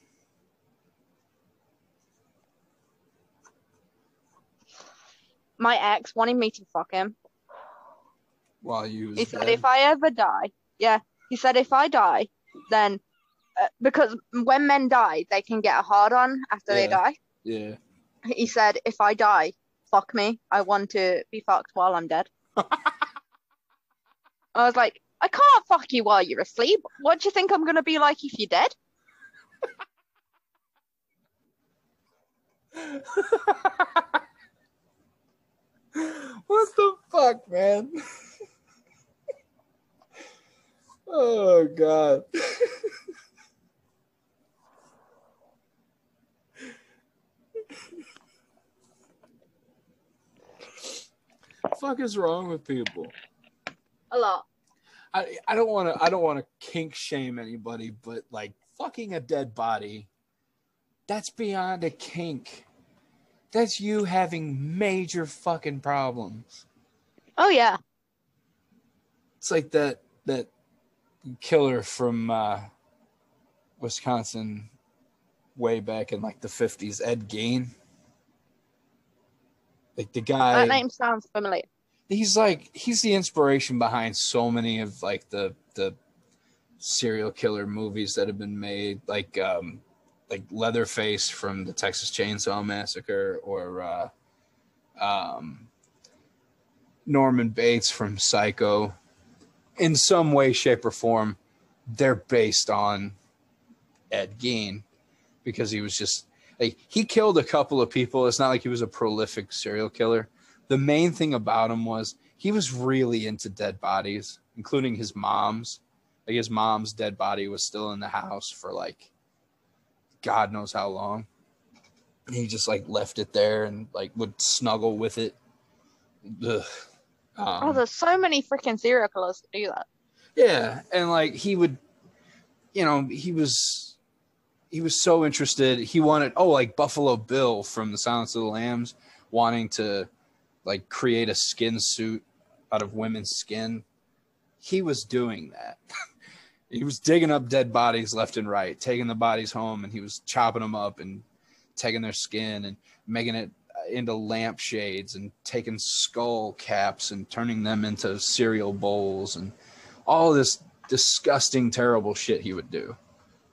My ex wanted me to fuck him. While you was He said dead. if I ever die, yeah, he said if I die, then uh, because when men die, they can get a hard on after they Yeah. die. Yeah. He said if I die, fuck me. I want to be fucked while I'm dead. I was like, I can't fuck you while you're asleep. What do you think I'm gonna be like if you're dead? What the fuck, man? Oh god. Fuck is wrong with people? A lot. I I don't want to I don't want to kink shame anybody, but like fucking a dead body, that's beyond a kink. That's you having major fucking problems. Oh yeah. It's like that that killer from uh, Wisconsin way back in like the fifties, Ed Gein. Like the guy, That name sounds familiar. he's like he's the inspiration behind so many of like the the serial killer movies that have been made, like um, like Leatherface from the Texas Chainsaw Massacre, or uh, um, Norman Bates from Psycho. In some way, shape, or form, they're based on Ed Gein, because he was just like, he killed a couple of people. It's not like he was a prolific serial killer. The main thing about him was he was really into dead bodies, including his mom's. Like his mom's dead body was still in the house for like God knows how long. And he just like left it there and like would snuggle with it. Ugh. Um, Oh, there's so many freaking serial killers that do that. Yeah, and like he would, you know, he was he was so interested. He wanted, oh, like Buffalo Bill from The Silence of the Lambs, wanting to like create a skin suit out of women's skin. He was doing that. He was digging up dead bodies left and right, taking the bodies home, and he was chopping them up and taking their skin and making it into lampshades and taking skull caps and turning them into cereal bowls and all this disgusting, terrible shit he would do.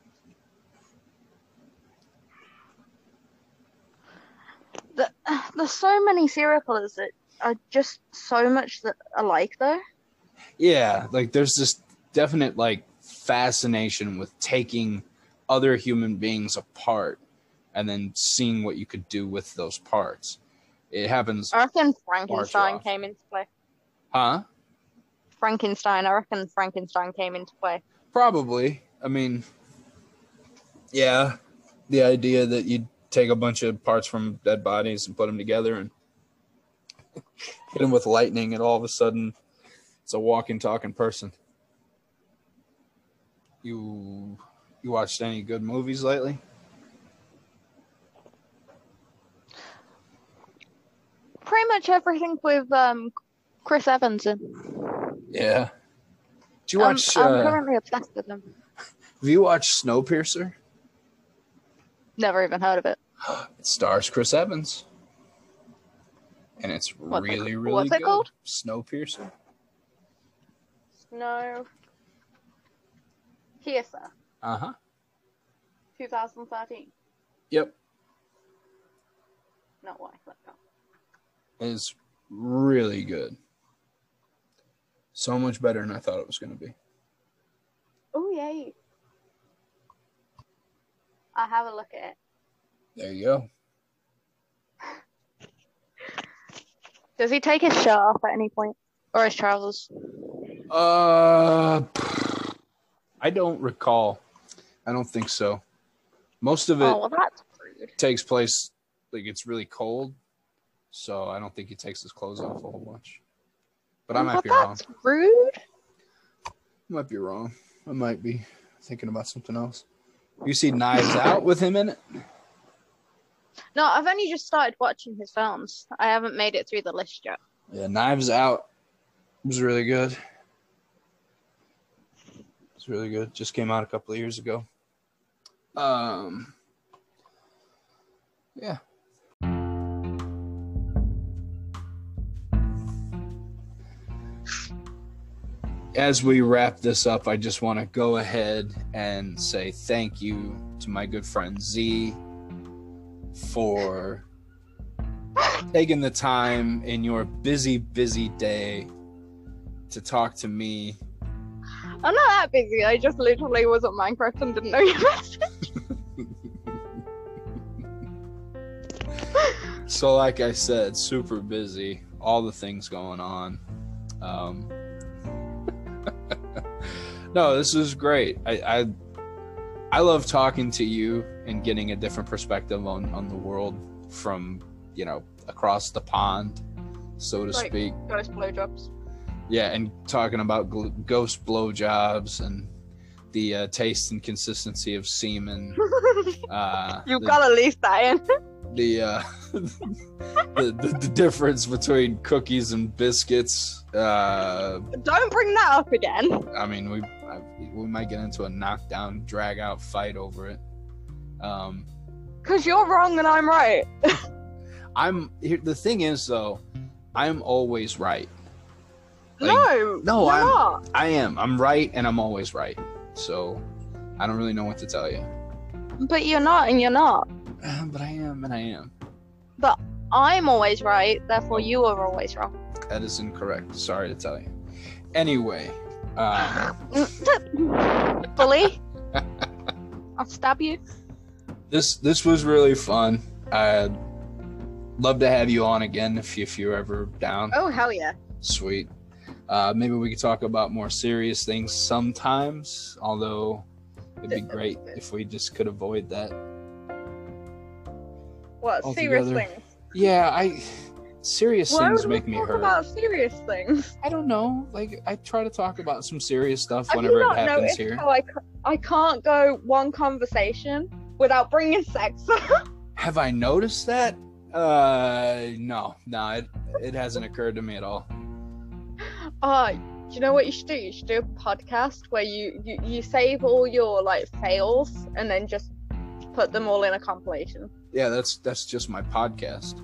The, there's so many serial killers that are just so much that alike, though. Yeah, like there's this definite like fascination with taking other human beings apart and then seeing what you could do with those parts. It happens, I reckon far too Frankenstein often. came into play. huh? Frankenstein, I reckon Frankenstein came into play. Probably. I mean, yeah, the idea that you'd take a bunch of parts from dead bodies and put them together and hit them with lightning, and all of a sudden it's a walking, talking person. You you watched any good movies lately? Pretty much everything with um Chris Evans in. Yeah. Did you I'm, watch? I'm uh, currently obsessed with him. have you watched Snowpiercer? Never even heard of it. It stars Chris Evans, and it's What's it- really, really what's good. it called? Snowpiercer. No. Piercer, Uh huh. twenty thirteen. Yep. Not why. Let's go. It's really good. So much better than I thought it was going to be. Oh yay! I'll have a look at it. There you go. Does he take his shirt off at any point, or his trousers? Uh, I don't recall. I don't think so. Most of it Oh well, that's rude. takes place like it's really cold, so I don't think he takes his clothes off a whole bunch. But I might But be wrong. that's rude. I might be wrong. I might be thinking about something else. You see Knives Out with him in it? No, I've only just started watching his films. I haven't made it through the list yet. Yeah, Knives Out was really good. It's really good. Just came out a couple of years ago. Um, yeah. As we wrap this up, I just want to go ahead and say thank you to my good friend Z for taking the time in your busy, busy day to talk to me. I'm not that busy. I just literally was on Minecraft and didn't know you messaged. So, like I said, super busy, all the things going on. Um, no, this is great. I, I I love talking to you and getting a different perspective on, on the world from, you know, across the pond, so to Like- speak. Ghost blowjobs. Yeah, and talking about gl- ghost blowjobs and the uh, taste and consistency of semen. Uh, You've the, got to leave that in. the, uh, the, the the difference between cookies and biscuits. Uh, Don't bring that up again. I mean, we I, we might get into a knockdown, drag out fight over it. Um, Because you're wrong and I'm right. I'm here. The thing is, though, I'm always right. Like, no. no, you're I'm- not. I am. I'm right, and I'm always right. So I don't really know what to tell you. But you're not and you're not. Uh, but I am, and I am. I'm always right, therefore you are always wrong. That is incorrect. Sorry to tell you. Anyway, um, Bully. I'll stab you. this this was really fun. I'd love to have you on again if, if you're ever down. Oh, hell yeah. Sweet. Uh, maybe we could talk about more serious things sometimes, although it'd be great if we just could avoid that. What, serious Altogether. things? Yeah, I serious Why things would we make me talk hurt. about serious things? I don't know. Like I try to talk about some serious stuff Have whenever you it not happens noticed here. how I, ca- I can't go one conversation without bringing sex up? Have I noticed that? Uh, no, no, it it hasn't occurred to me at all. Uh, do you know what you should do? You should do a podcast where you, you, you save all your like fails and then just put them all in a compilation. Yeah, that's that's just my podcast.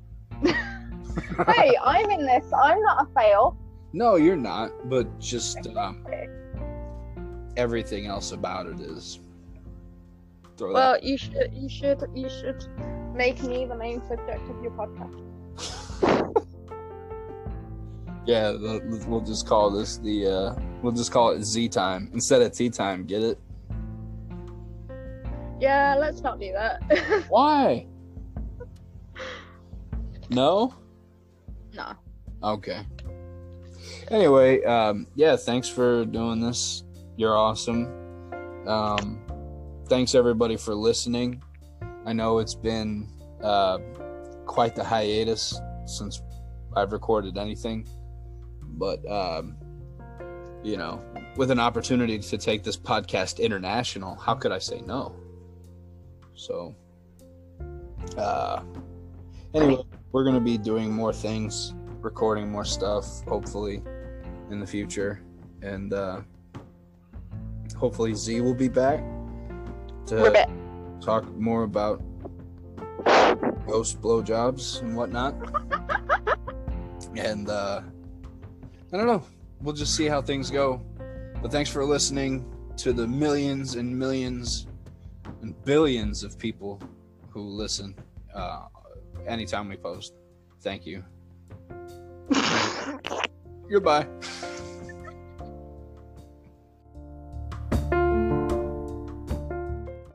Hey, I'm in this. I'm not a fail. No, you're not. But just um, everything else about it is. Throw Well, you should you should you should make me the main subject of your podcast. that. Yeah, the- we'll just call this the. Uh, we'll just call it Z time instead of tea time. Get it? Yeah, let's not do that. Why? No? No. Okay. Anyway, um, yeah, thanks for doing this. You're awesome. Um, thanks everybody for listening. I know it's been uh, quite the hiatus since I've recorded anything, but um, you know, with an opportunity to take this podcast international, how could I say no? So, uh, anyway, we're gonna be doing more things, recording more stuff, hopefully, in the future, and uh, hopefully Z will be back to Ribbit. talk more about ghost blowjobs and whatnot. And uh, I don't know. We'll just see how things go. But thanks for listening to the millions and millions and billions of people who listen uh, anytime we post. Thank you. Goodbye.